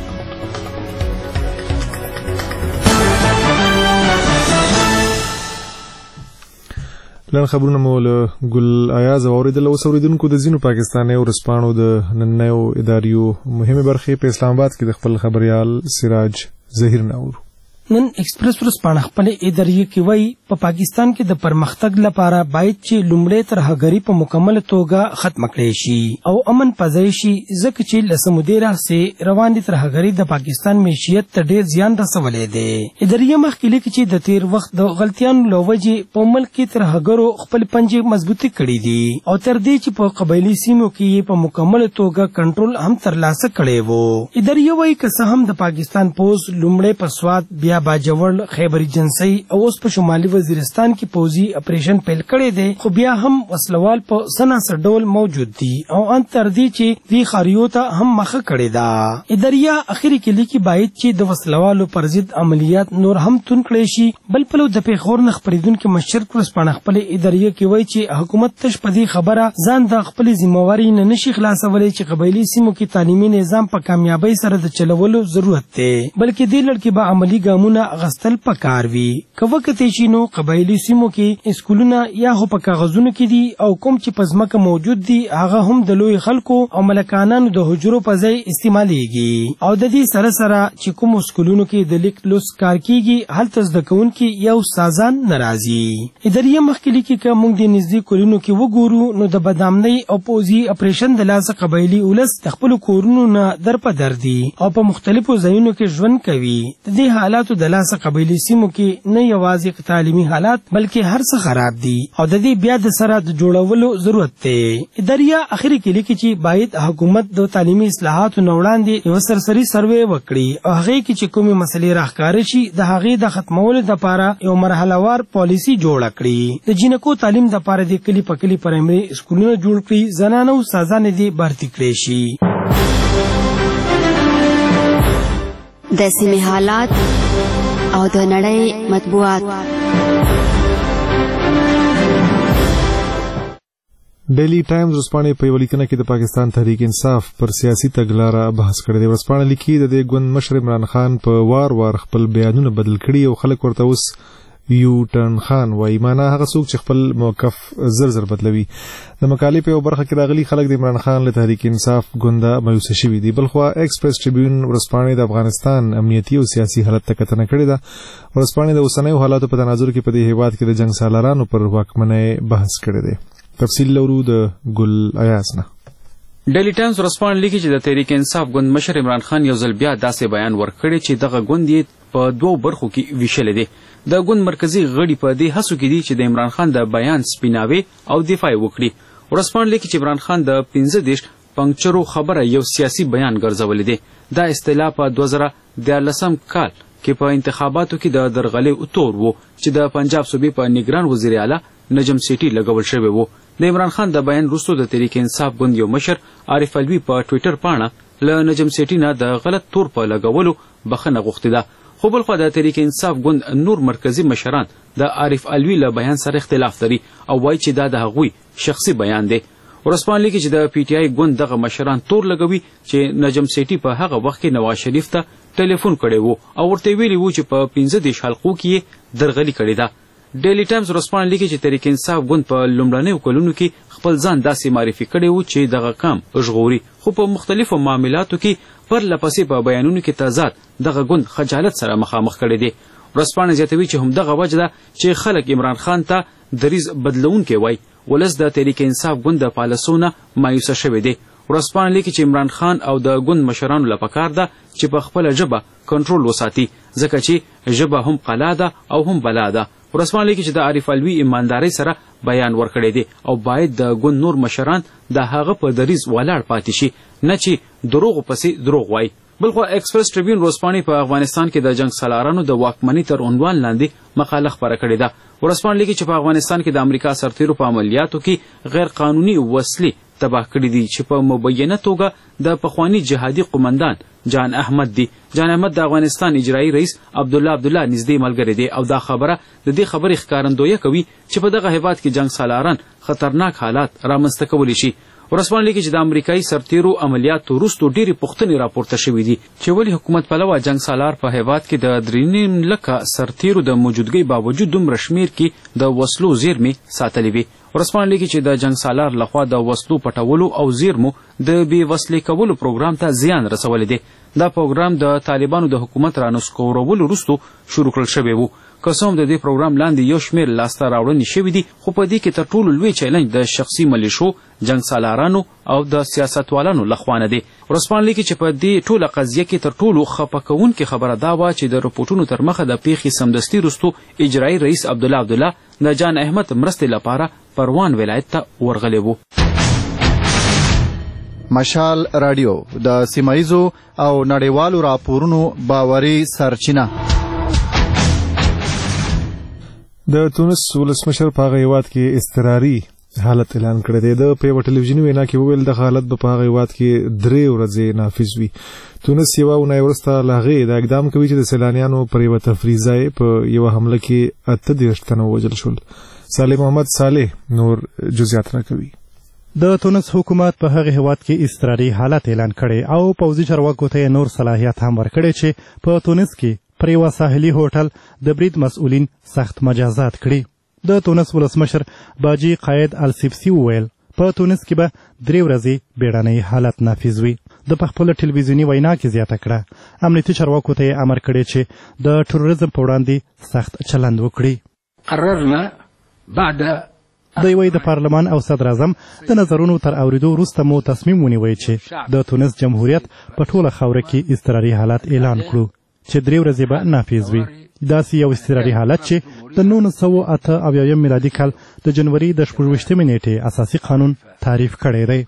لن خبرونه مو له ګل ایاز اوریدل او اوریدونکو د زینو پاکستاني او رسپانو د نننیو اداریو مهمه برخې په اسلام آباد کې د خپل خبريال سراج ظهیر نور. نن ایکسپریس ورسپانه خپل اداریه کې وای په پاکستان کې د پرمختګ لپاره باید چې لومړی ترهګری په مکمل توګه ختم کړي شي او امن پځای شي ځکه چې لسمودیره سه روان دي ترهګری د پاکستان معیشت ته ډیر زیان رسولې دي. اداریه مخکې لیکي چې د تیر وخت د غلطیانو لوجه په ملک کې ترهګرو خپل پنجې مضبوطی کړي دي او تر دې چې په قبایلی سیمو کې په مکمل توګه کنټرول هم ترلاسه کړي وو. اداریه وای که څه هم د پاکستان پوز لومړی په سواد بیا باجوړ خیبر ایجنسی او اوس په شمالي وزیرستان کې پوزي اپریشن پیل کړی دی خو بیا هم وسلوال په سناسر ډول موجود دي او ان تر دې چې دی خاریو ته هم مخه کړی دا. اداریه اخیری کې لیکي باید چې د وسلوالو پر ضد عملیات نور هم تون کړی شي. بل په لو د پیښور نه خبرېدونکو مشر کورسپانه خپل اداریه کې وایي چې حکومت تش په دې خبره ځان د خپل ذمہواری نه نشي خلاصولای چې قبایلی سیمو کې تعلیمي نظام په کامیابی سره د چلولو ضرورت دی بلکې دې لړ کې به عملی ګامونه غستل پکار وي. کوکته شي نو قبایلی سیمو کې اسکولونه یا هو په کاغذونو کې دي او کوم چې پزماکه موجود دي هغه هم د لوی خلکو او ملکانانو د حجرو په ځای استعماليږي او د دې سره سره چې کوم اسکولونو کې د لیک لوس کار کیږي هلته زده کوونکي یا استادان ناراضي. اداریه مخکلي کې کوم د نږدې کورونو کې وګورو نو د بدامنۍ او پوزي اپریشن د لاس قبایلی ولس د خپل کورونو نه در په در دي او په مختلفو ځایونو کې ژوند کوي. د دې حالاتو د لاس قبایلی سیمو کې نه یوازې تعلیمي حالات بلکې هر څه خراب دي او د دې بیا د سره د جوړولو ضرورت دی. اداریه اخیری کې لیکي چې باید حکومت د تعلیمي اصلاحاتو وړاندې یو سرسري سروې وکړي او هغه کې چې کومې مسلې راښکاره شي د هغې د ختمولو لپاره یو مرحله وار پالیسي جوړه کړي. د جنکو تعلیم لپاره د کلی په کلی پرایمري اسکولونه جوړ کړي زنانه او استادان دې بھرتي کړي شي. د سیمې حالات او د نړۍ مطبوعات. ډیلی ټایمز ورځپاڼې په یوه لیکنه کې د پاکستان تحریک انصاف پر سیاسي تګلاره بحث کړی دی. ورځپاڼه لیکي د دې ګوند مشر عمران خان په وار وار خپل بیانونه بدل کړي او خلک ورته اوس یو ټرن خان وایي معنا هغه څوک چې خپل موقف زر زر بدلوي. د مقالې په یو برخه کې راغلي خلک د عمران خان له تحریک انصاف ګونده مایوسه شوي دي. بلخوا ایکسپریس ټریبیون ورځپاڼې د افغانستان امنیتي او سیاسي حالت ته کتنه کړې ده. ورځپاڼې د اوسنیو حالاتو په تناظر کې په دې هیواد کې د جنګ سالارانو پر واکمنۍ بحث کړی دی. تفصیل لرو د ګل ایاز نه. ډیلی ټایمز ورځپاڼه لیکي چې د تحریک انصاف ګوند مشر عمران خان یو ځل بیا داسې بیان ورکړی چې دغه ګوند یې په دوو برخو کې ویشلی دی. د ګوند مرکزي غړي په دې هڅو کې دي چې د عمران خان د بیان سپیناوي او دفاع وکړي. ورځپاڼه لیکي چې عمران خان د پنځه دېرش پنکچرو خبره یو سیاسي بیان ګرځولی دی. دا اصطلاح په دوه زره دیارلسم کال کې په انتخاباتو کې د درغلې تور وو چې د پنجاب صوبې په نگران وزیر اعلی نجم سیټي لګول شوی وو. د عمران خان د بیان وروسته د تحریک انصاف ګوند یو مشر عارف علوي په ټویټر پاڼه له نجم سیټي نه د غلط تور په لګولو بخښنه غوښتې ده. خو بلخوا د تحریک انصاف ګوند نور مرکزی مشران د عارف علوي له بیان سره اختلاف لري او وایي چې دا د هغوی شخصي بیان دی. ورځپاڼه لیکي چې د پی ټی آی ګوند دغه مشران تور لګوي چې نجم سیټي په هغه وخت کې نواز شریف ته ټلیفون کړی وو او ورته ویلي وو چې په پنځه دېرش حلقو کې درغلي کړې ده. ډیلی ټایمز ورځپاڼه لیکي چې تحریک انصاف ګوند په لومړنیو کلونو کې خپل ځان داسې معرفي کړی وو چې دغه کام ژغوري، خو په مختلفو معاملاتو کې پرله پسې په بیانونو کې تضاد دغه ګوند خجالت سره مخامخ کړی دی. ورځپاڼه زیاتوي چې همدغه وجه ده چې خلک عمران خان ته دریځ بدلونکی وایي. ولس د تحریک انصاف ګوند د پالیسونه مایوسه شوی دی. ورځپاڼه لیکي چې عمران خان او د ګوند مشرانو له پکار ده چې په خپله ژبه کنټرول وساتي، ځکه چې ژبه هم قلا ده او هم بلا ده. ورځپاڼه لیکي چې د عارف علوي ایماندارۍ سره بیان ورکړی دی او باید د ګوند نور مشران د هغه په دریځ ولاړ پاتې شي، نه چې دروغو پسې دروغ وایي. بلخوا ایکسپریس ټریبیون ورځپاڼې په افغانستان کې د جنګ سالارانو د واکمنۍ تر عنوان لاندې مقاله خپره کړې ده. ورځپاڼه لیکي چې په افغانستان کې د امریکا سرتیرو په عملیاتو کې غیر قانوني وسلې تباه کړي دي چې په مبینه توګه د پخواني جهادي قومندان جان احمد دی. جان احمد د افغانستان اجرایي رئیس عبدالله عبدالله نږدې ملګری دی او دا خبره د دې خبرې ښکارندویه کوي چې په دغه هیواد کې جنګ سالاران خطرناک حالات رامنځته کولی شي. ورځپاڼه لیکي چې د امریکایي سرتیرو عملیاتو وروسته ډېرې پوښتنې راپورته شوي دي چې ولې حکومت پلوه جنګ سالار په هیواد کې د درې نیم لکه سرتیرو د موجودګۍ باوجود دومره شمېر کې د وسلو زیرمې ساتلې وي. ورځپاڼه لیکي چې د جنګ سالار لخوا د وسلو پټولو او زیرمو د بې وسلې کولو پروګرام ته زیان رسولی دی. دا پروګرام د طالبانو د حکومت رانسکورولو وروسته شروع کړل شوی وو. که څه هم د دې پروګرام لاندې یو شمېر لاسته راوړنې شوي دي، خو په دې کې تر ټولو لوی چیلنج د شخصي ملیشو، جنګ سالارانو او د سیاستوالانو لخوا نه دی. ورځپاڼه لیکي چې په دې ټوله قضیه کې تر ټولو خفه کوونکې خبره دا وه چې د رپورټونو تر مخه د پیښې سمدستي وروسته اجرایي رئیس عبدالله عبدالله د جان احمد مرستې لپاره پروان ولایت ته ورغلی وو. مشال رادیو د سیمایزو او نړیوالو راپورونو باوري سرچینه. د تونس ولسمشر په هغه هیواد کې اضطراري حالت اعلان کړی دی. د په یوه ټلویزیوني وینا کې وویل دغه حالت به په هغه هیواد کې درې ورځې نافذ وي. تونس یوه اونۍ وروسته له هغې دا اقدام کوي چې د سیلانیانو پر یوه تفریح ځای په یوه حمله کې اته دېرش تنه ووژل شول. صالح محمد صالح نور جزئیات راکوي. د تونس حکومت په هغه هیواد کې اضطراري حالت اعلان کړی او پوځي چارواکو ته نور صلاحیت هم ورکړی چې په تونس کې پر یوه ساحلي هوټل د برید مسؤلین سخت مجازات کړي. د تونس ولسمشر باجي قاید السیبسي وویل په تونس کې به درې ورځې بیړنی حالت نافذ وي. د په خپله ټلویزیوني وینا کې زیاته کړه امنیتي چارواکو ته یې امر کړی چې د ټروریزم په وړاندې سخت چلند وکړي. قررنا بعد د یوې د پارلمان او صدر اعظم د نظرونو تر اوریدو وروسته مو تصمیم ونیوی چې د تونس جمهوریت په ټوله خاوره کې اضطراري حالت اعلان کړو چې درې ورځې به نافذ وي. داسې یو اضطراري حالت چې د نولس سوه اته اویایم میلادي کال د جنوري د شپږویشتمې نیټې اساسي قانون تعریف کړی دی.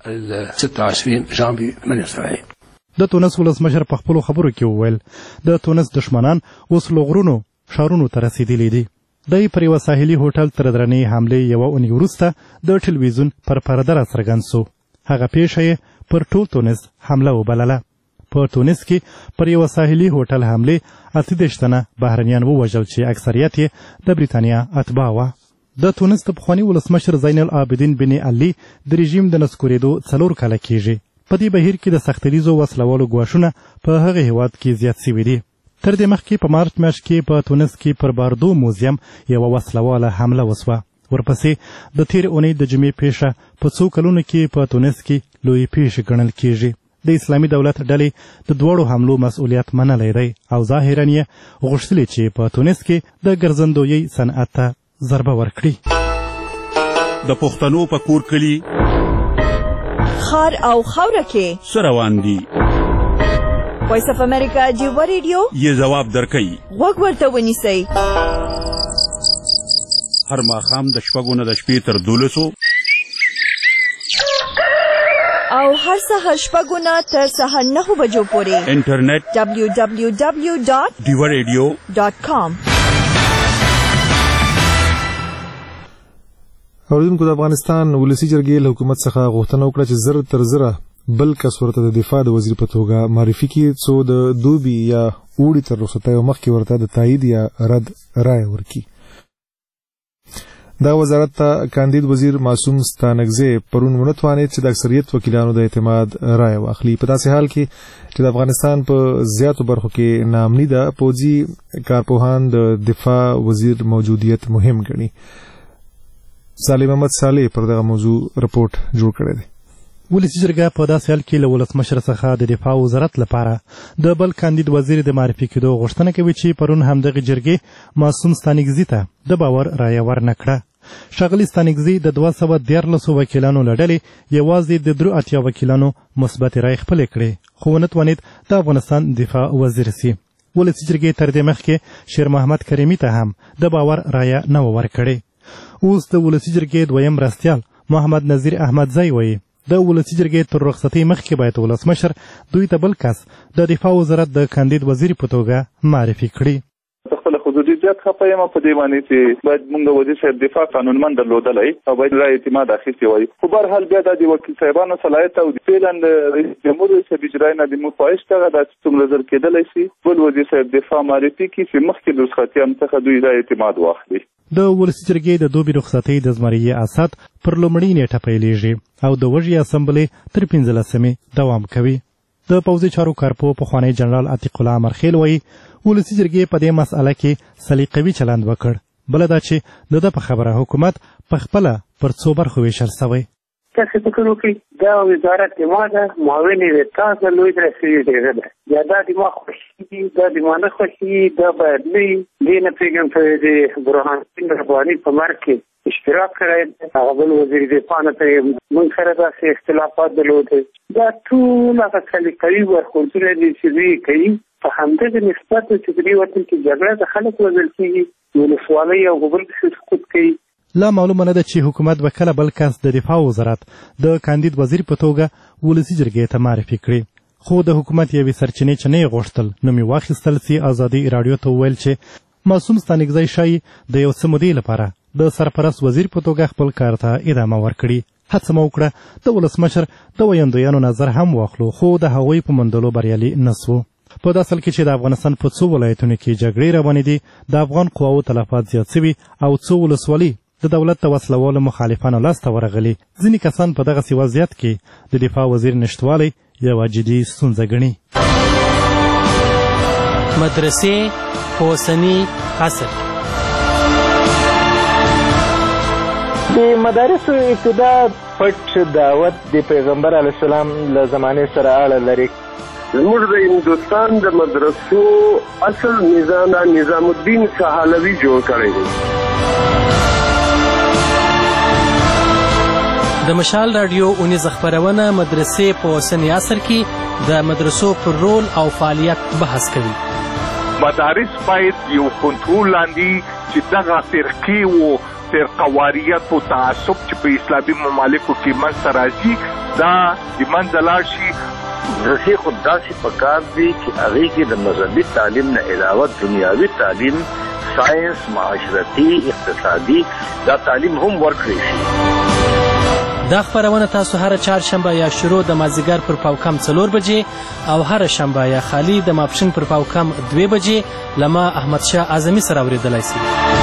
د تونس ولسمشر په خپلو خبرو کې وویل د تونس دښمنان اوس له غرونو ښارونو ته رسېدلي دي. دی پر یوه ساحلي هوټل تر درنې حملې یوه اونۍ وروسته د ټلویزیون پر پرده راڅرګند سو. هغه پیښه یې پر ټول تونس حمله وبلله. په تونس کې پر یوه ساحلي هوټل حملې اته دېرش تنه بهرنیان ووژل چې اکثریت یې د بریتانیا اتباع وه. د تونس د پخواني ولسمشر زین العابدین بن علي د رژیم د نسکورېدو څلور کاله کېږي. په دې بهیر کې د سختلیزو وسلوالو ګواښونه په هغه هیواد کې زیات سوي دي. تر دې مخکې په مارچ میاشت کې په تونس کې پر باردو موزیم یوه وسلواله حمله وسوه. ورپسې د تېرې اونۍ د جمعې پیښه په څو کلونو کې په تونس کې لویې پیښې ګڼل کېږي. د اسلامي دولت ډلې د دواړو حملو مسؤلیت منلی دی او ظاهرا یې غوښتلي چې په تونس کې د ګرځندویۍ صنعت ته ضربه ورکړي. د پښتنو په کور کلي خار او خاوره کې څه روان دي؟ وایس اف امریکا جیبه ریډیو یې ځواب درکوي. غوږ ورته ونیسئ. هر ماښام د شپږو نه د شپې تر دولسو او هر سهار شپږو نه تر سهار نهو بجو پورې انټرنیټ دبلیو دبلیو دبلیو ډاٹ ډیوا ریډیو ډاٹ کام. اوریدونکو د افغانستان ولسی جرګې له حکومت څخه غوښتنه وکړه چې زر تر زره بل کس ورته د دفاع د وزیر په توګه معرفي کړي څو د دوبي یا اوړي تر رخصتیو مخکې ورته د تایید یا رد رایه ورکړي. دا وزارت ته کاندید وزیر معصوم ستانکزی پرون ونتوانید چې د اکثریت وکیلانو د اعتماد رایه واخلي. په داسې حال کې چې د افغانستان په زیاتو برخو کې ناامني ده، پوځي کارپوهان د دفاع وزیر موجودیت مهم ګڼي. صالح محمد صالح پر دغه موضوع رپورټ جوړ کړی دی. ولسی جرګه په داسې حال کې له ولسمشر څخه د دفاع وزارت لپاره د بل کاندید وزیر د معرفي کېدو غوښتنه کوي چې پرون همدغه جرګې معصوم ستانکزي ته د باور رایه ورنکړه. ښاغلي ستانکزي د دوه سوه دیارلسو وکیلانو له ډلې یوازې د درې اتیا وکیلانو مثبت رایې خپلې کړې، خو ونتوانید د افغانستان دفاع وزیر سي. ولسی جرګې تر دې مخکې شیر محمد کریمي ته هم د باور رایه نه وه ورکړې. اوس د ولسی جرګې دویم مرستیال محمد نظیر احمدزی وایي د ولسی جرګې تر رخصتۍ مخکې باید ولسمشر دوی ته بل کس د دفاع وزارت د کاندید وزیر په توګه معرفي کړي. خپل خصوصیت خپه یم په دې باندې چې باید موږ د وزیر صاحب دفاع قانونمند درلودلی او باید رای اعتماد اخیستی وای. خو به هر حال بیا د وکیل صاحبانو صلاحیت او فعلا رئیس جمهور صاحب اجرای نه د موږ خواهش دغه د څومره زر کېدلی شي بل وزیر صاحب دفاع معرفي کړي چې مخکې د رخصتۍ هم څخه دوی رای اعتماد واخلي. د ولسی جرګې د دوبي رخصتۍ د زمریې اسد پر لومړۍ نیټه پیلیږي او د وږي اسمبلې تر پنځلسمې دوام کوي. د پوځي چارو کارپو پخوانی جنرال عتیق الله مرخیل وایي ولسی جرګې په دې مسأله کې سلیقوي چلند وکړ. بله دا چې د ده په خبره حکومت په خپله پر څو برخو ویشل سوی. تاسو فکر وکړئ دا وزارت د ما ده، معاون یې تاسو لوی رسوي ډېره ده، یا دا د ما خوښي دا د ما نه خوښي دا باید نه وي. دې نه پوهېږم چې د برهان الدین رباني په مرګ کې اشتراک کړی هغه بل وزیر دفاع نه ته موږ سره داسې اختلافات درلودل. دا ټول هغه سلیقوي برخوردونه دي چې دوی کوي په همدغه نسبت چې په دې وطن کې جګړه د خلک وژل کېږي، ولسوالۍ او بل سقوط کوي. لا معلومه نه ده چې حکومت به کله بل کس د دفاع وزارت د کاندید وزیر په توګه ولسی جرګې ته معرفي کړي. خو د حکومت یوې سرچینې چې نه یې غوښتل نوم یې واخیستل سي ازادي راډیو ته وویل چې معصوم ستانکزی ښایي د یو څه مودې لپاره د سرپرست وزیر په توګه خپل کار ته ادامه ورکړي. هڅه مو وکړه د ولسمشر د ویاندویانو نظر هم واخلو، خو د هغوی په موندلو بریالي نه سو. په داسې حال کې چې د افغانستان په څو ولایتونو کې جګړې روانې دي، د افغان قواو تلفات زیات سوي او څو ولسوالۍ د دولت د وسلوالو مخالفانو لاسته ورغلي. ځینې کسان په دغسې وضعیت کې د دفاع وزیر نشتوالی یوه جدي ستونزه ګڼي. مدرسې په اوسني عصر د مدارسو ابتدا پټ دعوت د پیغمبر علیه السلام له زمانې سره اړه لري. زموږ د هندوستان د مدرسو اصل نظام نظام الدین سهالوي جوړ کړی دی. د مشال رادیو اونیز خبرونه مدرسې په اوسني عصر کې د مدرسو پر رول او فعالیت بحث کوي. مدارس باید یو کنټرول لاندې چې دغه فرقې و فرقواریت او تعصب چې په اسلامي ممالکو کې منځته راځي دا د منځه لاړ شي. مدرسې خو داسې پکار دي چې هغې کې د مذهبي تعلیم نه علاوه دنیاوي تعلیم، ساینس، معاشرتي، اقتصادي دا تعلیم هم ورکړی شي. دا خبرونه تاسو هر چهارشنبه یا شروع د مازدیګر پر پاوکم څلور بجې او هر شنبه یا خالی د ماپښین پر پاوکم دوې بجې له ما احمدشاه اعظمي سره اورېدلی شئ.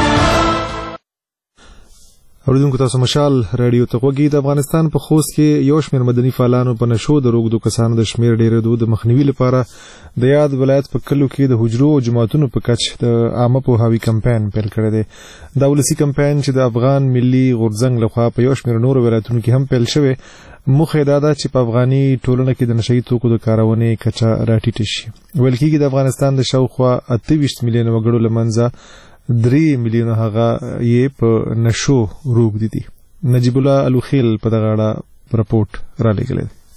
اوریدونکو تاسو مشال رادیو ته غوږی. د افغانستان په خوست کې یو شمېر مدني فعالانو په نشو د روږدو کسانو د شمېر ډېرېدو د مخنیوي لپاره د یاد ولایت په کلو کې د حجرو او جماعتونو په کچ د عامه پوهاوي کمپاین پیل کړی دی. دا ولسي کمپاین چې د افغان ملي غورځنګ لخوا په یو شمېر نورو ولایتونو کې هم پیل شوی، موخه یې دا ده چې په افغاني ټولنه کې د نشهیي توکو د کارونې کچه راټیټه شي. ویل کېږي د افغانستان د شاوخوا اته ویشت میلیونه وګړو له منځه درې میلیونه هغه یې په نشو روږدي دي. نجیب الله الوخیل په دغه اړه رپورټ را لېږلی دی.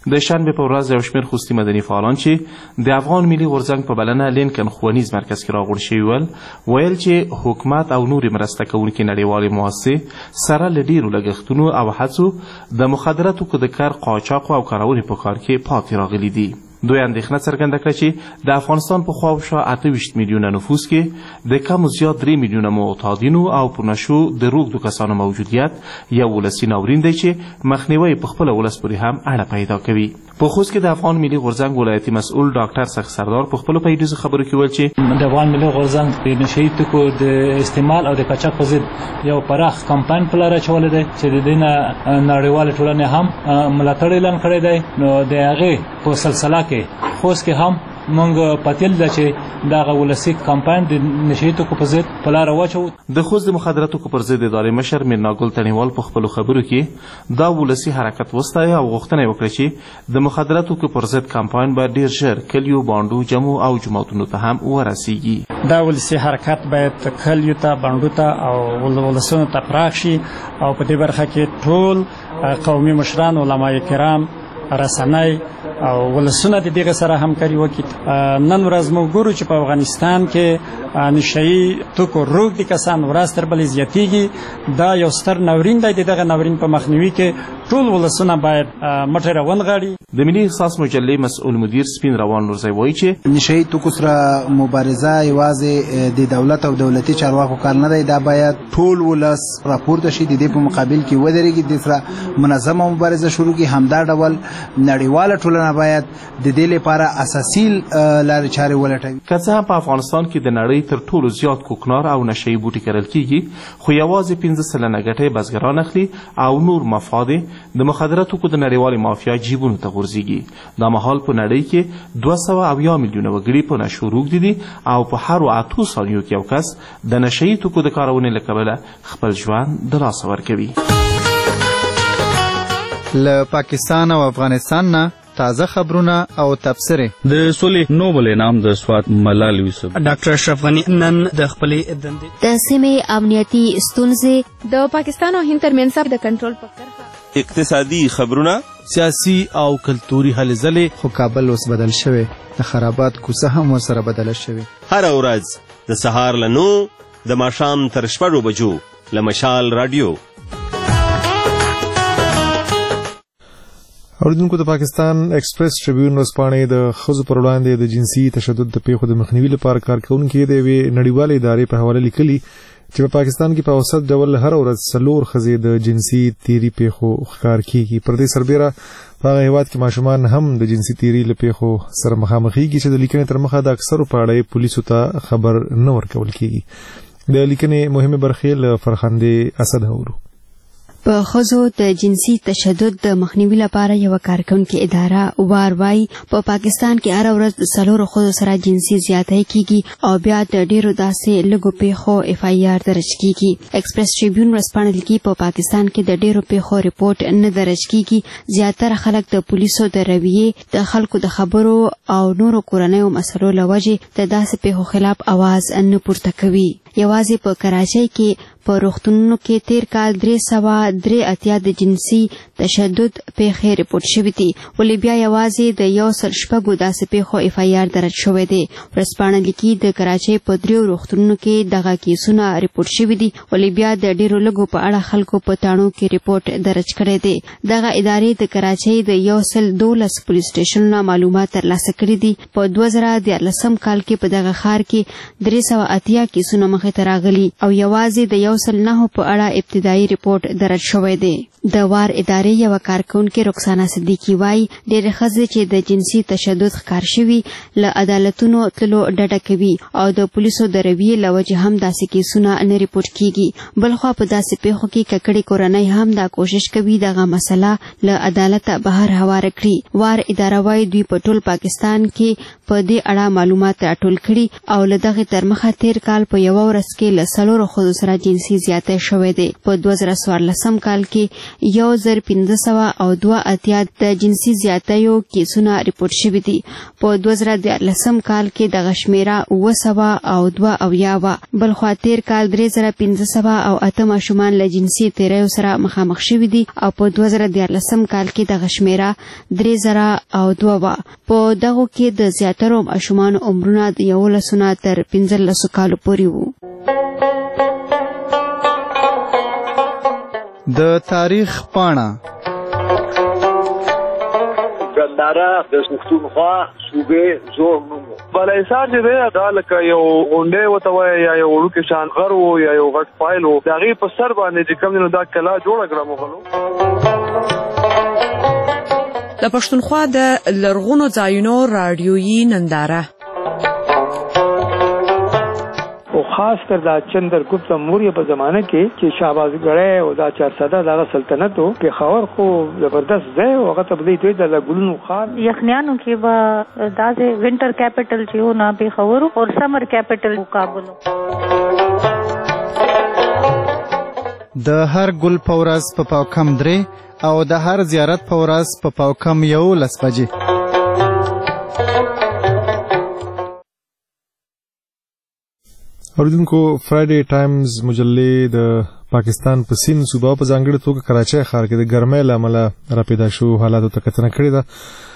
د شنبې په ورځ یو شمېر خوستي مدني فعالان چې د افغان ملي غورځنګ په بلنه لینکن ښوونیز مرکز کې راغونډ شوي ول ویل چې حکومت او نورې مرسته کوونکې نړیوالې مؤسسې سره له ډېرو لګښتونو او هڅو د مخدره توکو د کار قاچاقو او کارونې په کار کې پاتې راغلي دي. دوی اندېښنه څرګنده کړه چې د افغانستان په خواوشا اته ویشت میلیونه نفوس کې د کم زیات درې میلیونه معتادینو او په نشو د روږدو کسانو موجودیت یو ولسي ناورین دی چې مخنیوی په خپله ولس پورې هم اړه پیدا کوي. په خوست کې د افغان ملي غورځنګ ولایتي مسؤل ډاکټر سخت سردار په خپلو پیډیزو خبرو کې ویل چې د افغان ملي غورځنګ د نشه یي توکو د استعمال او د قاچاق په ضد یو پراخ کمپاین په لاره اچولی دی چې د دې نه نړیوالې ټولنې هم ملاتړ اعلان کړی دی. نو د هغې په سلسله کې خوست کې هم مونږ پتیل ده چې دغه ولسي کمپاین د نشه یي توکو په ضد په لاره واچوو. د خوست د مخدره توکو پر ضد ادارې مشر میرناګل تڼیوال په خپلو خبرو کې دا ولسي حرکت وستایه او غوښتنه یې وکړه چې د مخدره توکو پر ضد کمپاین به ډېر ژر کلیو بانډو جمعو او جوماتونو ته هم ورسیږي. دا ولسي حرکت باید کلیو ته بانډو ته او ولسونو ته پراخ شي او په دې برخه کې ټول قومي مشران علما کرام رسنۍ او ولسونه د دغه سره همکاري وکړي. نن ورځ موږ ګورو چې په افغانستان کې نشه یي توکو روږدي کسان ورځ تر بلې زیاتېږي. دا یو ستر ناورین دی. د دغه ناورین په مخنیوي کې ټول ولسونه باید مټې راونغاړي. د ملي احساس مجلې مسؤل مدیر سپین روان نورزی وایي چې نشه یي توکو سره مبارزه یوازې د دولت او دولتي چارواکو کار نه دی. دا باید ټول ولس راپورته شي، د دې په مقابل کې ودرېږي، د سره منظمه مبارزه شروع کړي. همدا ډول نړیواله ټولنه باید د دې لپاره اساسي لارې چارې ولټوي. که څه هم په افغانستان کې د نړۍ تر ټولو زیات کوکنار او نشه یي بوټي کرل کیږي، خو یوازې پنځه سلنه ګټې بزګران اخلي او نور مفاد د مخدره توکو د نړیوالې مافیا جیبونو ته غورځېږي. دا مهال په نړۍ کې دوه سوه اویا میلیونه وګړي په نشو روږدي دي او په هرو اتو ثانیو کې یو کس د نشه یي توکو د کارونې له کبله خپل ژوند د لاسه ورکوي. له پاکستان او افغانستان نه تازه خبرونه او تبصرې. د سولې نوبل انعام د سوات ملال یوسف ډاکټر اشرف غنی نن د خپلې دندې د سیمې امنیتي ستونزې د پاکستان او هند ترمنځ د کنټرول په کرښه اقتصادي خبرونه سیاسي او کلتوري هلې ځلې. خو کابل اوس بدل شوی، د خرابات کوڅه هم ورسره بدله شوې. هره ورځ د سهار له نو د ماښام تر شپږو بجو له مشال راډیو. اوریدونکو د پاکستان ایکسپریس ټریبیون ورځپاڼې د ښځو پر وړاندې د جنسي تشدد د پیښو د مخنیوي لپاره کارکوونکي د یوې نړیوالې ادارې په حواله لیکلي چې په پاکستان کې په اوسط ډول هر ورځ څلور ښځې د جنسي تیري پیښو ښکار کیږي. پر دې سربیره په هغه هیواد کې ماشومان هم د جنسي تیري له پیښو سره مخامخېږي چې د لیکنې تر مخه د اکثرو په اړه پولیسو ته خبر نه ورکول کیږي. د لیکنې مهمه برخې له فرخندې اسد اورو. په ښځو د جنسي تشدد د مخنیوي لپاره یو کارکونکې اداره وار وايي په پاکستان کې هر ورځ د څلورو ښځو سره جنسي زیاتی کیږي او بیا د ډیرو داسې لږو پیښو اف آی آر درج کیږي. ایکسپریس ټریبیون ورځپاڼه لیکي په پاکستان کې د ډیرو پیښو ریپورت نه درج کیږي. زیاتره خلک د پولیسو د رویې، د خلکو د خبرو او نورو کورنیو مسلو له وجې د داسې پیښو خلاف اواز نه پورته کوي. یوازې په کراچۍ کې په روغتونونو کې تیر کال درې سوه درې اتیا د جنسي تشدد پیښې ریپورټ شوې دي، ولې بیا یوازې د یو سل شپږو داسې پیښو اف آی آر درج شوی دی. ورځپاڼه لیکي د کراچۍ په دریو روغتونونو کې دغه کیسونه ریپورټ شوي دي، ولې بیا د ډیرو لږو په اړه خلکو په تاڼو کې ریپورټ درج کړی دی. دغه ادارې د کراچۍ د یو سل دولس پولیس سټیشنونو معلومات ترلاسه کړي دي. په دوه زره دیارلسم کال کې په دغه ښار کې درې سوه اتیا کیسونه مخې ته راغلي او یوازې د یو سل نهو په اړه ابتدایي ریپورټ درج شوی دی. د وار ادارې یوه کارکونکې رخسانه صدیقي وایي ډېرې ښځې چې د جنسي تشدد ښکار شوي له عدالتونو تللو ډډه کوي او د پولیسو د رویې له وجې هم داسې کیسونه نه ریپورټ کیږي. بلخوا په داسې پیښو کې ککړې کورنۍ هم دا کوشش کوي دغه مسله له عدالته بهر هواره کړي. وار اداره وایي دوی په ټول پاکستان کې په دې اړه معلومات راټول کړي او له دغې تر مخه تیر کال په یوه ورځ کې له څلورو ښځو سره جنسي زیاتی شوی دی. په دوه زره څوارلسم کال کې یو زر پنځه سوه او دوه اتیا د جنسي زیاتیو کیسونه ریپورټ شوي دي. په دوه زره دیارلسم کال کې دغه شمیره اوه سوه او دوه اویا وه. بلخوا تیر کال درې زره پنځه سوه او اته ماشومان له جنسي تیریو سره مخامخ شوي دي او په دوه زره دیارلسم کال کې دغه شمیره درې زره او دوه وه. په دغو کې د زیاترو ماشومانو عمرونه د یولسو نه تر پنځلسو کالو پورې وو. د تاریخ پاڼه ګنداره د پښتونخوا صوبې زوړ نوم و. بالاحصار چې دی دا لکه یو غونډۍ ورته وایي یا یو وړوکی شان غر و یا یو غټ فایل و. د هغې په سر باندې چې کوم دی نو دا کلا جوړه کړه مغلو. د پښتونخوا د لرغونو ځایونو راډیویي ننداره او خاص کر دا چندرګپت موریه په زمانه کې چې شهبازګړی او دا چارسده دغه سلطنت و پېښور خو زبردست ځای و. هغه ته به دوی د ګلونو ښار یخنیانو کې به داسې وینټر کیپټل چې و نه پېښور او سمر کیپټل کابل. د هر ګل په ورځ په پاو کم درې او د هر زیارت په ورځ په پاو کم یولس بجې. اوریدونکو فرایډے ټایمز مجلې د پاکستان په سیند صوبه په ځانګړي توګه کراچۍ ښار کې د ګرمۍ له امله راپیدا شوو حالاتو ته کتنه کړې ده.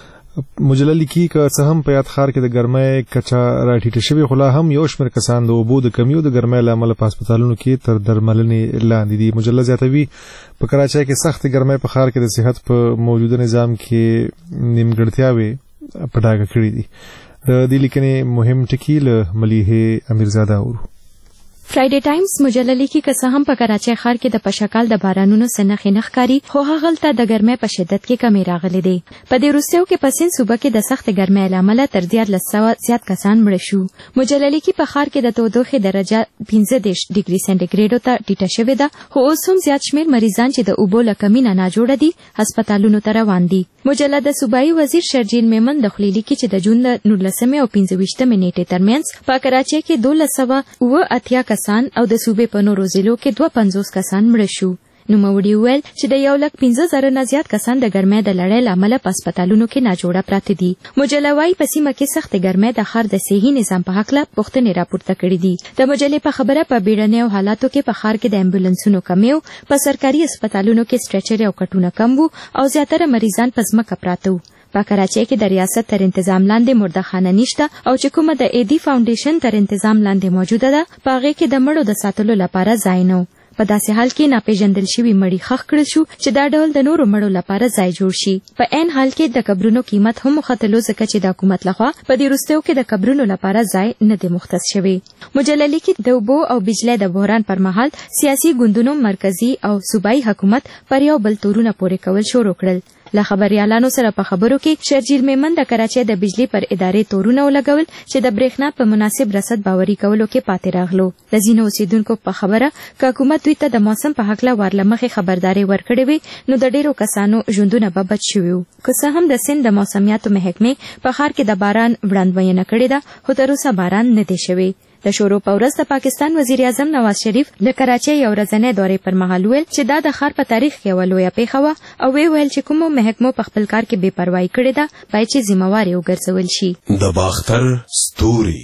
مجله لیکي که څه هم په یاد ښار کې د ګرمۍ کچه راټیټه شوې خو لا هم یو شمېر کسان د اوبو د کمي او د ګرمۍ له امله په هسپتالونو کې تر درملنې لاندې دي. مجله زیاتوي په کراچۍ کې سختې ګرمۍ په ښار کې د صحت په موجوده نظام کې نیمګړتیاوې په ډاګه کړي دي. د دې لیکنې مهم ټکي له ملیحې امیرزاده اورو. فرایډے ټایمز مجله لیکي که څه هم په کراچۍ ښار کې د پشکال د بارانونو څه نښې نه ښکاري خو هغلته د ګرمۍ په شدت کې کمی راغلی دی. په دې وروستیو کې په سیند صوبه کې د سختې ګرمۍ له امله تر دیارلس سوه زیات کسان مړه شو. مجله لیکي په ښار کې د تودوخې درجه پنځه دېرش ډیګري سنټیګریډو ته ټیټه شوې ده خو اوس هم زیات شمېر مریضان چې د اوبو له کمي نه ناجوړه دي هسپتالونو ته روان دي. مجله د صوبایي وزیر شرجیل میمن د خولې لیکي چې د جون له نولسمې او پنځه ویشتمې نیټې ترمنځ په کراچۍ کې دولس سوه اوه اتیا کسان او د صوبې په نورو ضلعو کې دوه پنځوس کسان مړه شو. نوموړي وویل چې د یو لک پنځه زره نه زیات کسان د ګرمۍ د لړۍ له امله په هسپتالونو کې ناجوړه پراته دي. مجله وايي په سیمه کې سختې ګرمۍ د ښار د صحي نظام په هکله پوښتنې راپورته کړي دي. د مجلې په خبره په بیړنیو حالاتو کې په ښار کې د امبولانسونو کمی و، په سرکاري هسپتالونو کې سټریچر او کټونه کم وو او زیاتره مریضان په ځمکه پراته وو. په کراچۍ کې د ریاست تر انتظام لاندې مردخانه نشته او چې کومه د ایدي فاونډیشن تر انتظام لاندې موجوده ده په هغې کې د مړو د ساتلو لپاره ځای نه و. په داسې حال کې ناپېژندل شوي مړي ښخ کړل شو چې دا ډول د نورو مړو لپاره ځای جوړ شي. په عین حال کې د قبرونو قیمت هم وختلو ځکه چې د حکومت لخوا په دې وروستیو کې د قبرونو لپاره ځای نه دی مختص شوی. مجله لیکي د اوبو او بجلۍ د بحران پر مهال سیاسي ګوندونو مرکزي او صوبایي حکومت پر یو بل تورونه پورې کول شروع کړل. له خبريالانو سره په خبرو کې شرجیل میمن د کراچۍ د بجلی پر ادارې تورونه ولګول چې د برېښنا په مناسب رسد باوري کولو کې پاتې راغلو. د ځینو اوسیدونکو په خبره که حکومت دوی ته د موسم په هکله ورلمخې خبرداري ورکړې وي نو د ډېرو کسانو ژوندونه به بچ شوي وو. که څه هم د سیند د موسمیاتو محکمې په ښار کې د باران وړاندوینه کړې ده خو تر اوسه باران نه دی شوی. د شروع په ورځ د پاکستان وزیر اعظم نواز شریف د کراچۍ یو ورځنۍ دورې پر مهال ویل چې دا د ښار په تاریخ کې یوه لویه پیښه وه او وی ویل چې کومو محکمو په خپل کار کې بې پروایي کړې ده باید چې ذمهوار یې وګرځول شي. د باختر ستوري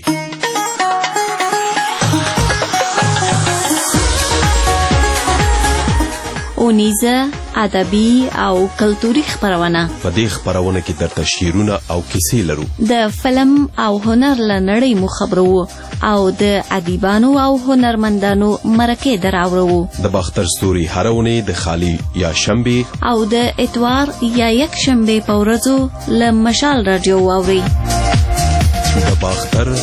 اونیزه ادبي او کلتوري خبرونه. په دې خبرونه کې درته شعرونه او کیسې لرو. د فلم او هنر له نړۍ مو خبرو او د ادیبانو او هنرمندانو مرکې دراوړو. د باختر ستوري هره اونۍ د خالی یا شنبه او د اتوار یا یک شنبه په ورځو له مشال رادیو واوري. د باختر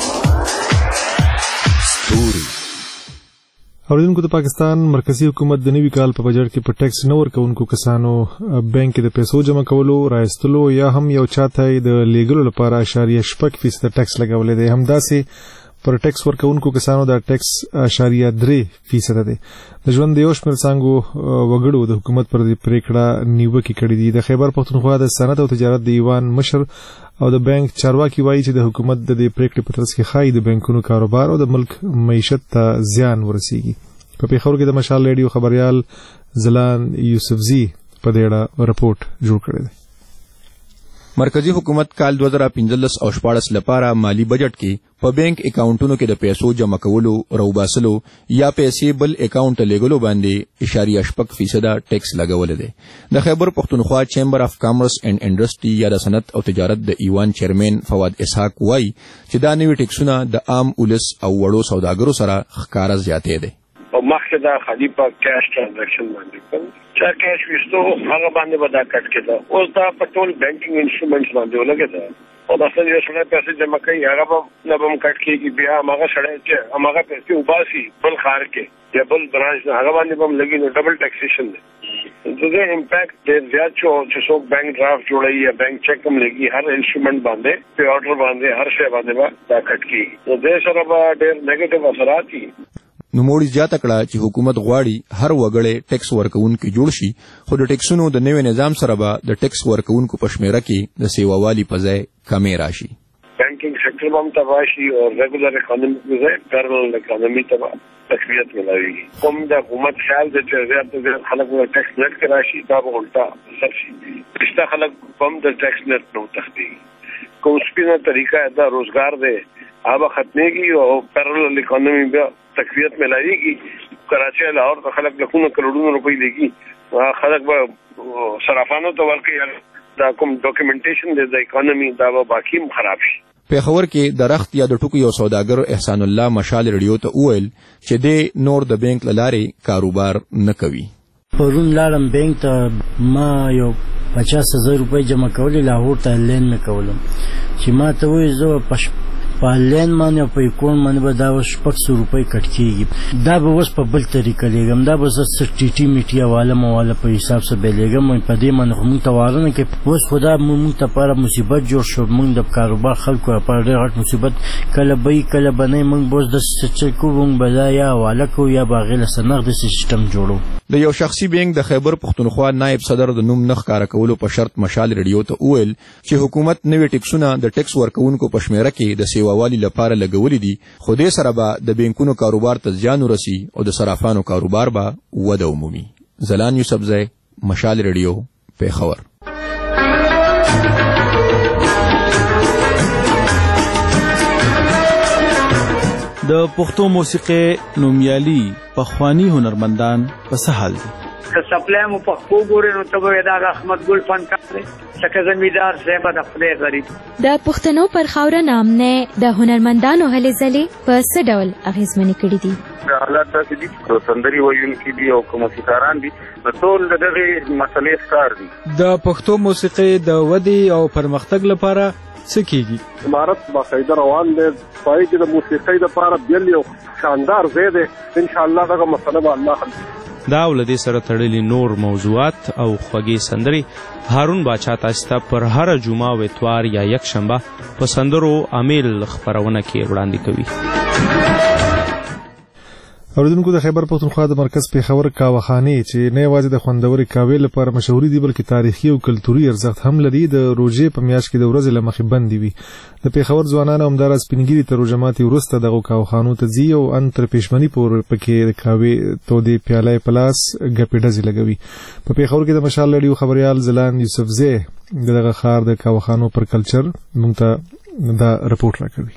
ستوري. اوریدونکو د پاکستان مرکزی حکومت د نوي کال په بجټ کې په ټیکس نه ورکوونکو کسانو بانک کې د پیسو جمع کولو، راایستلو یا هم یو چاته د لیږلو لپاره اشاریه شپږ فیصد ټیکس لګولی دی. همداسې پر ټیکس ورکونکو کسانو دا ټیکس اشاریه درې فیصد دی. د ژوند د یو شمېر څانګو وګړو د حکومت پر دې پریکړه نیوکې کړې دي. د خیبر پښتونخوا د صنعت او تجارت د ایوان مشر او د بانک چارواکي وایي چې د حکومت د دې پریکړې په ترڅ کې ښایي د بانکونو کاروبار او د ملک معیشت ته زیان ورسیږي. په پیښور کې د مشال ریډیو خبريال زلان یوسفزي په دې اړه رپورټ جوړ کړی دی. مرکزی حکومت کال دو ہزار پنځلس او شپاړس لپاره مالی بجټ کې په بانک اکاونټونو کې د پیسو جمع کولو، روباسلو یا پیسې بل اکاونټ لګولو باندې اشاریه شپږ فیصد ټیکس لګول دی. د خیبر پښتونخوا چیمبر اف کامرس اینڈ انډستری یا د صنعت او تجارت د ایوان چیرمن فواد اسحاق وایي چې دا نوي ټیکسونه د عام ولس او وړو سوداګرو سره ښکارا زیاتې دي. او مخکې دا خالي په کیش ټرانزیکشن باندې کوم چې کیش وستو هغه باندې ودا کټ کېده. اوس دا په ټول بانکینګ انسټرومنټس باندې ولګېده او مثلا یو سړی پیسې جمع کوي هغه به نه به هم کټ کېږي، بیا هغه سړی چې هغه پیسې وباسي بل ښار کې یا بل برانچ هغه باندې به هم لګي، نو ډبل ټیکسیشن دی. دغه امپیکټ ډېر زیات شو چې څوک بانک ډرافټ جوړوي یا بانک چیک هم لګي، هر انسټرومنټ باندې په آرډر باندې هر شی باندې به دا کټ کېږي. نو دې سره به ډېر نیگیټیو اثرات دي. نوموړي زیاته کړه چې حکومت غواړي هر وګړی ټیکس ورکوونکی جوړ شي، خو د ټیکسونو د نوي نظام سره به د ټیکس ورکوونکو په شمیره کې د سیووالي په ځای کمې راشي. بانکینګ سیکټر به هم تباه شي او ریګولر اکانومي په ځای پیرل اکانومي ته تقویت ملاویږي. کوم د حکومت خیال دی چې زیات نه زیات خلک به ټیکس نیټ کې راشي، دا به الټا اثر شي. رشته خلک هم د ټیکس نیټ نه وتښتي. کوم سپینه طریقه دا روزګار دی هغه ختمېږي او پیرل اکانومي بیا تقویت ملاویږي. کراچۍ لاهور ته خلک لکونه کروڑونه روپۍ لګي، خلک به صرافانو ته ورکوي. دا کوم ډاکومنټیشن دی د اکانومي دا به باقي هم خراب شي. پیښور کې د رخت یا د ټکو یو سوداګر احسان الله مشال ریډیو ته وویل چې د نور د بانک له لارې کاروبار نه کوي. پرون لاړم بانک ته، ما یو پچاس هزار روپۍ جمع کولې، لاهور ته لین مې کولم چې ما ته وایي زه پش په لین باندې او په اکاونټ باندې به دا اوس شپږ سوه روپۍ کټ کېږي. دا به اوس په بل طریقه لیږم، دا به زه ټي ټي میټي والا مواله په حساب سره به لیږم. په دې باندې خو موږ ته واره نه کوي. اوس خو دا موږ ته لپاره مصیبت جوړ شو، موږ د کاروبار خلکو لپاره ډېر غټ مصیبت. کله به وي کله به نه، موږ به اوس داسې څه کوو، موږ به دا یا حواله کوو یا به هغې له سره نغدې سیسټم جوړو. د یو شخصي بینک د خیبر پښتونخوا نائب صدر د نوم نه ښکاره کولو په شرط مشال ریډیو ته وویل چې حکومت نوي ټیکسونه د ټیکس ورکوونکو په شمیره کې د سیووالي لپاره لګولي دي، خو دې سره به د بینکونو کاروبار ته زیان ورسي او د صرافانو کاروبار به وده ومومي. زلان یوسفزی، مشال ریډیو، پیښور. د پښتو موسیقي نومیالي پخوانی هنرمندان په څه حال دي؟ که سپلای مو پښتو ګورې نو ته به دا د احمد ګل فنکار دی، څکه زمیندار صاحب د خدای غریب. د پښتنو پر خاوره نامنه د هنرمندانو هلې ځلې په څه ډول اغېزمنې کړي دي؟ حالات داسې دي چې سندري ویونکي دي او که موسیقاران دي، نو ټول د دغې مسلې ښکار دي. د پښتو موسیقي د ودې او پرمختګ لپاره څه کیږي؟ امارت باقاعده روان دی، پای کې د موسیقۍ لپاره بیل یو شاندار ځای دی. ان شاء الله دغه مسله به الله حل کړي. دا ولدي سره تړلي نور موضوعات او خوږې سندري هارون باچا تاسو ته پر هر جمعه او اتوار یا یک شنبه په سندرو امیل خبرونه کې وړاندې کوي. اوریدونکو د خیبر پښتونخوا د مرکز پیښور کاوخانې چې نه یوازې د خوندوري کاوې لپاره مشهوري دي بلکې تاریخي او کلتوري ارزښت هم لري، د روژې په میاشت کې د ورځې له مخې بندې وي. د پیښور ځوانان همداراز سپینګیري ته روژه ماتي وروسته دغو کاوخانو ته ځي او ان تر پېشمني پورې پکې د کاوې تودې پیاله په لاس ګپې ډزې لګوي. په پیښور کې د مشال ریډیو خبريال زلان یوسفزی دغه ښار د کاوخانو پر کلچر موږ ته دا رپورټ راکوي.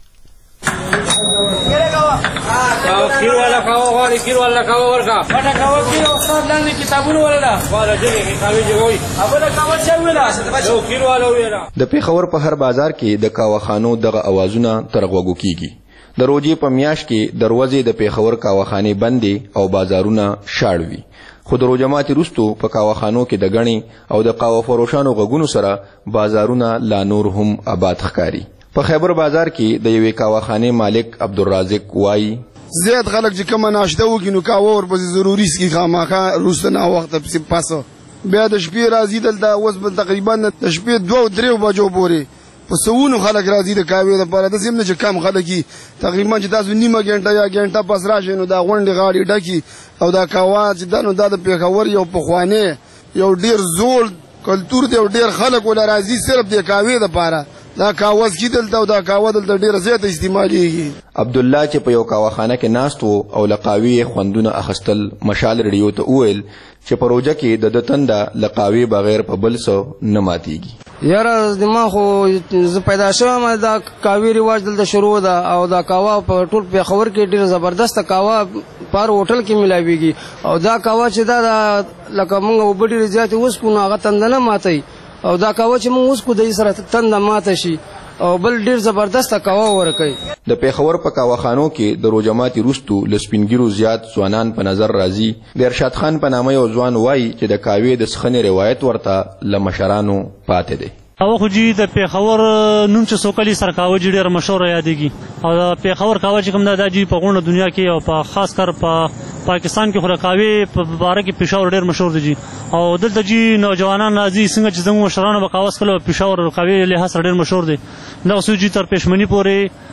کیرو والا کاو غواړي، کیرو والا کاو ورکا پټه کاو کیرو استاد لاندې کتابونه ولدا والا دې کې کاوي جوړوي اوبله کاو چې ویلا یو کیرو والا ویلا. د پیښور په هر بازار کې د کاوخانو دغه اوازونه تر غوږو کیږي. د روژې په میاشت کې دروازې د پیښور کاوخانې بندې او بازارونه شاړ وي، خو د روژه ماتي وروستو په کاوخانو کې د ګڼې او د قهوه فروشانو غږونو سره بازارونه لا نور هم آباد ښکاري. په خیبر بازار کې د یوې کاوخانې مالک عبدالرازق وایي زیات خلک چې کومه ناشته وکړي نو کاوه ورپسې ضروري څکي خامخا وروسته ناوخته پسې پاسه بیا د شپې راځي دلته اوس به تقریبا د شپې دوه او درېو بجو پورې په سونو خلک راځي د کاوې لپاره د سیم نه چې کم خلک تقریبا چې تاسو نیمه غنټه یا غنټه پس راشئ نو دا غونډې غاړي ډکي او دا کاوا چې دا نو دا د پیښور یو پخوانی یو ډیر زوړ کلتور دی او ډیر خلک ولا راځي صرف د کاوې لپاره دا کاوز کیدل دا دا کاوه دلته ډیر زیات استعماليږي. عبد الله چې په یو کاوخانه کې ناست وو او لقاوی خوندونه اخستل مشال ریډیو ته وویل چې پروژه کې د دتنده لقاوی بغیر په بل څه نه ماتيږي. یاره دما خو ز پیدا شوم دا کاوی رواج دلته شروع ده او دا کاوه په ټول په خبر کې ډیر زبردست کاوه پر هوټل کې ملاويږي او دا کاوه چې دا لکه موږ وبډی زیات اوس کو نه غتندنه ماتي او دا کاوه چې موږ اوس کو د سره تند ماته شي او بل ډیر زبردست کاوه ورکي. د پیښور په کاوخانو کې د روجماتي روستو لسپینګیرو زیات ځوانان په نظر راځي. د ارشاد خان په نامه یو ځوان وایي چې د کاوې د سخنې روایت ورته لمشرانو پاتې دی. کاوه خو جی د پیښور نوم چې سوکلي سر کاوه جی ډیر مشهور یادېږي او د پیښور کاوه چې کوم دا جی په غونډه دنیا کې او په خاص کر په پاکستان کې خو کاوه په باره کې پېښور ډیر مشهور دی او دلته جی نوجوانان راځي څنګه چې زموږ مشرانو په کاوه سره پېښور کاوه له حسره ډیر مشهور دی. نو اوس جی تر پښمنی پورې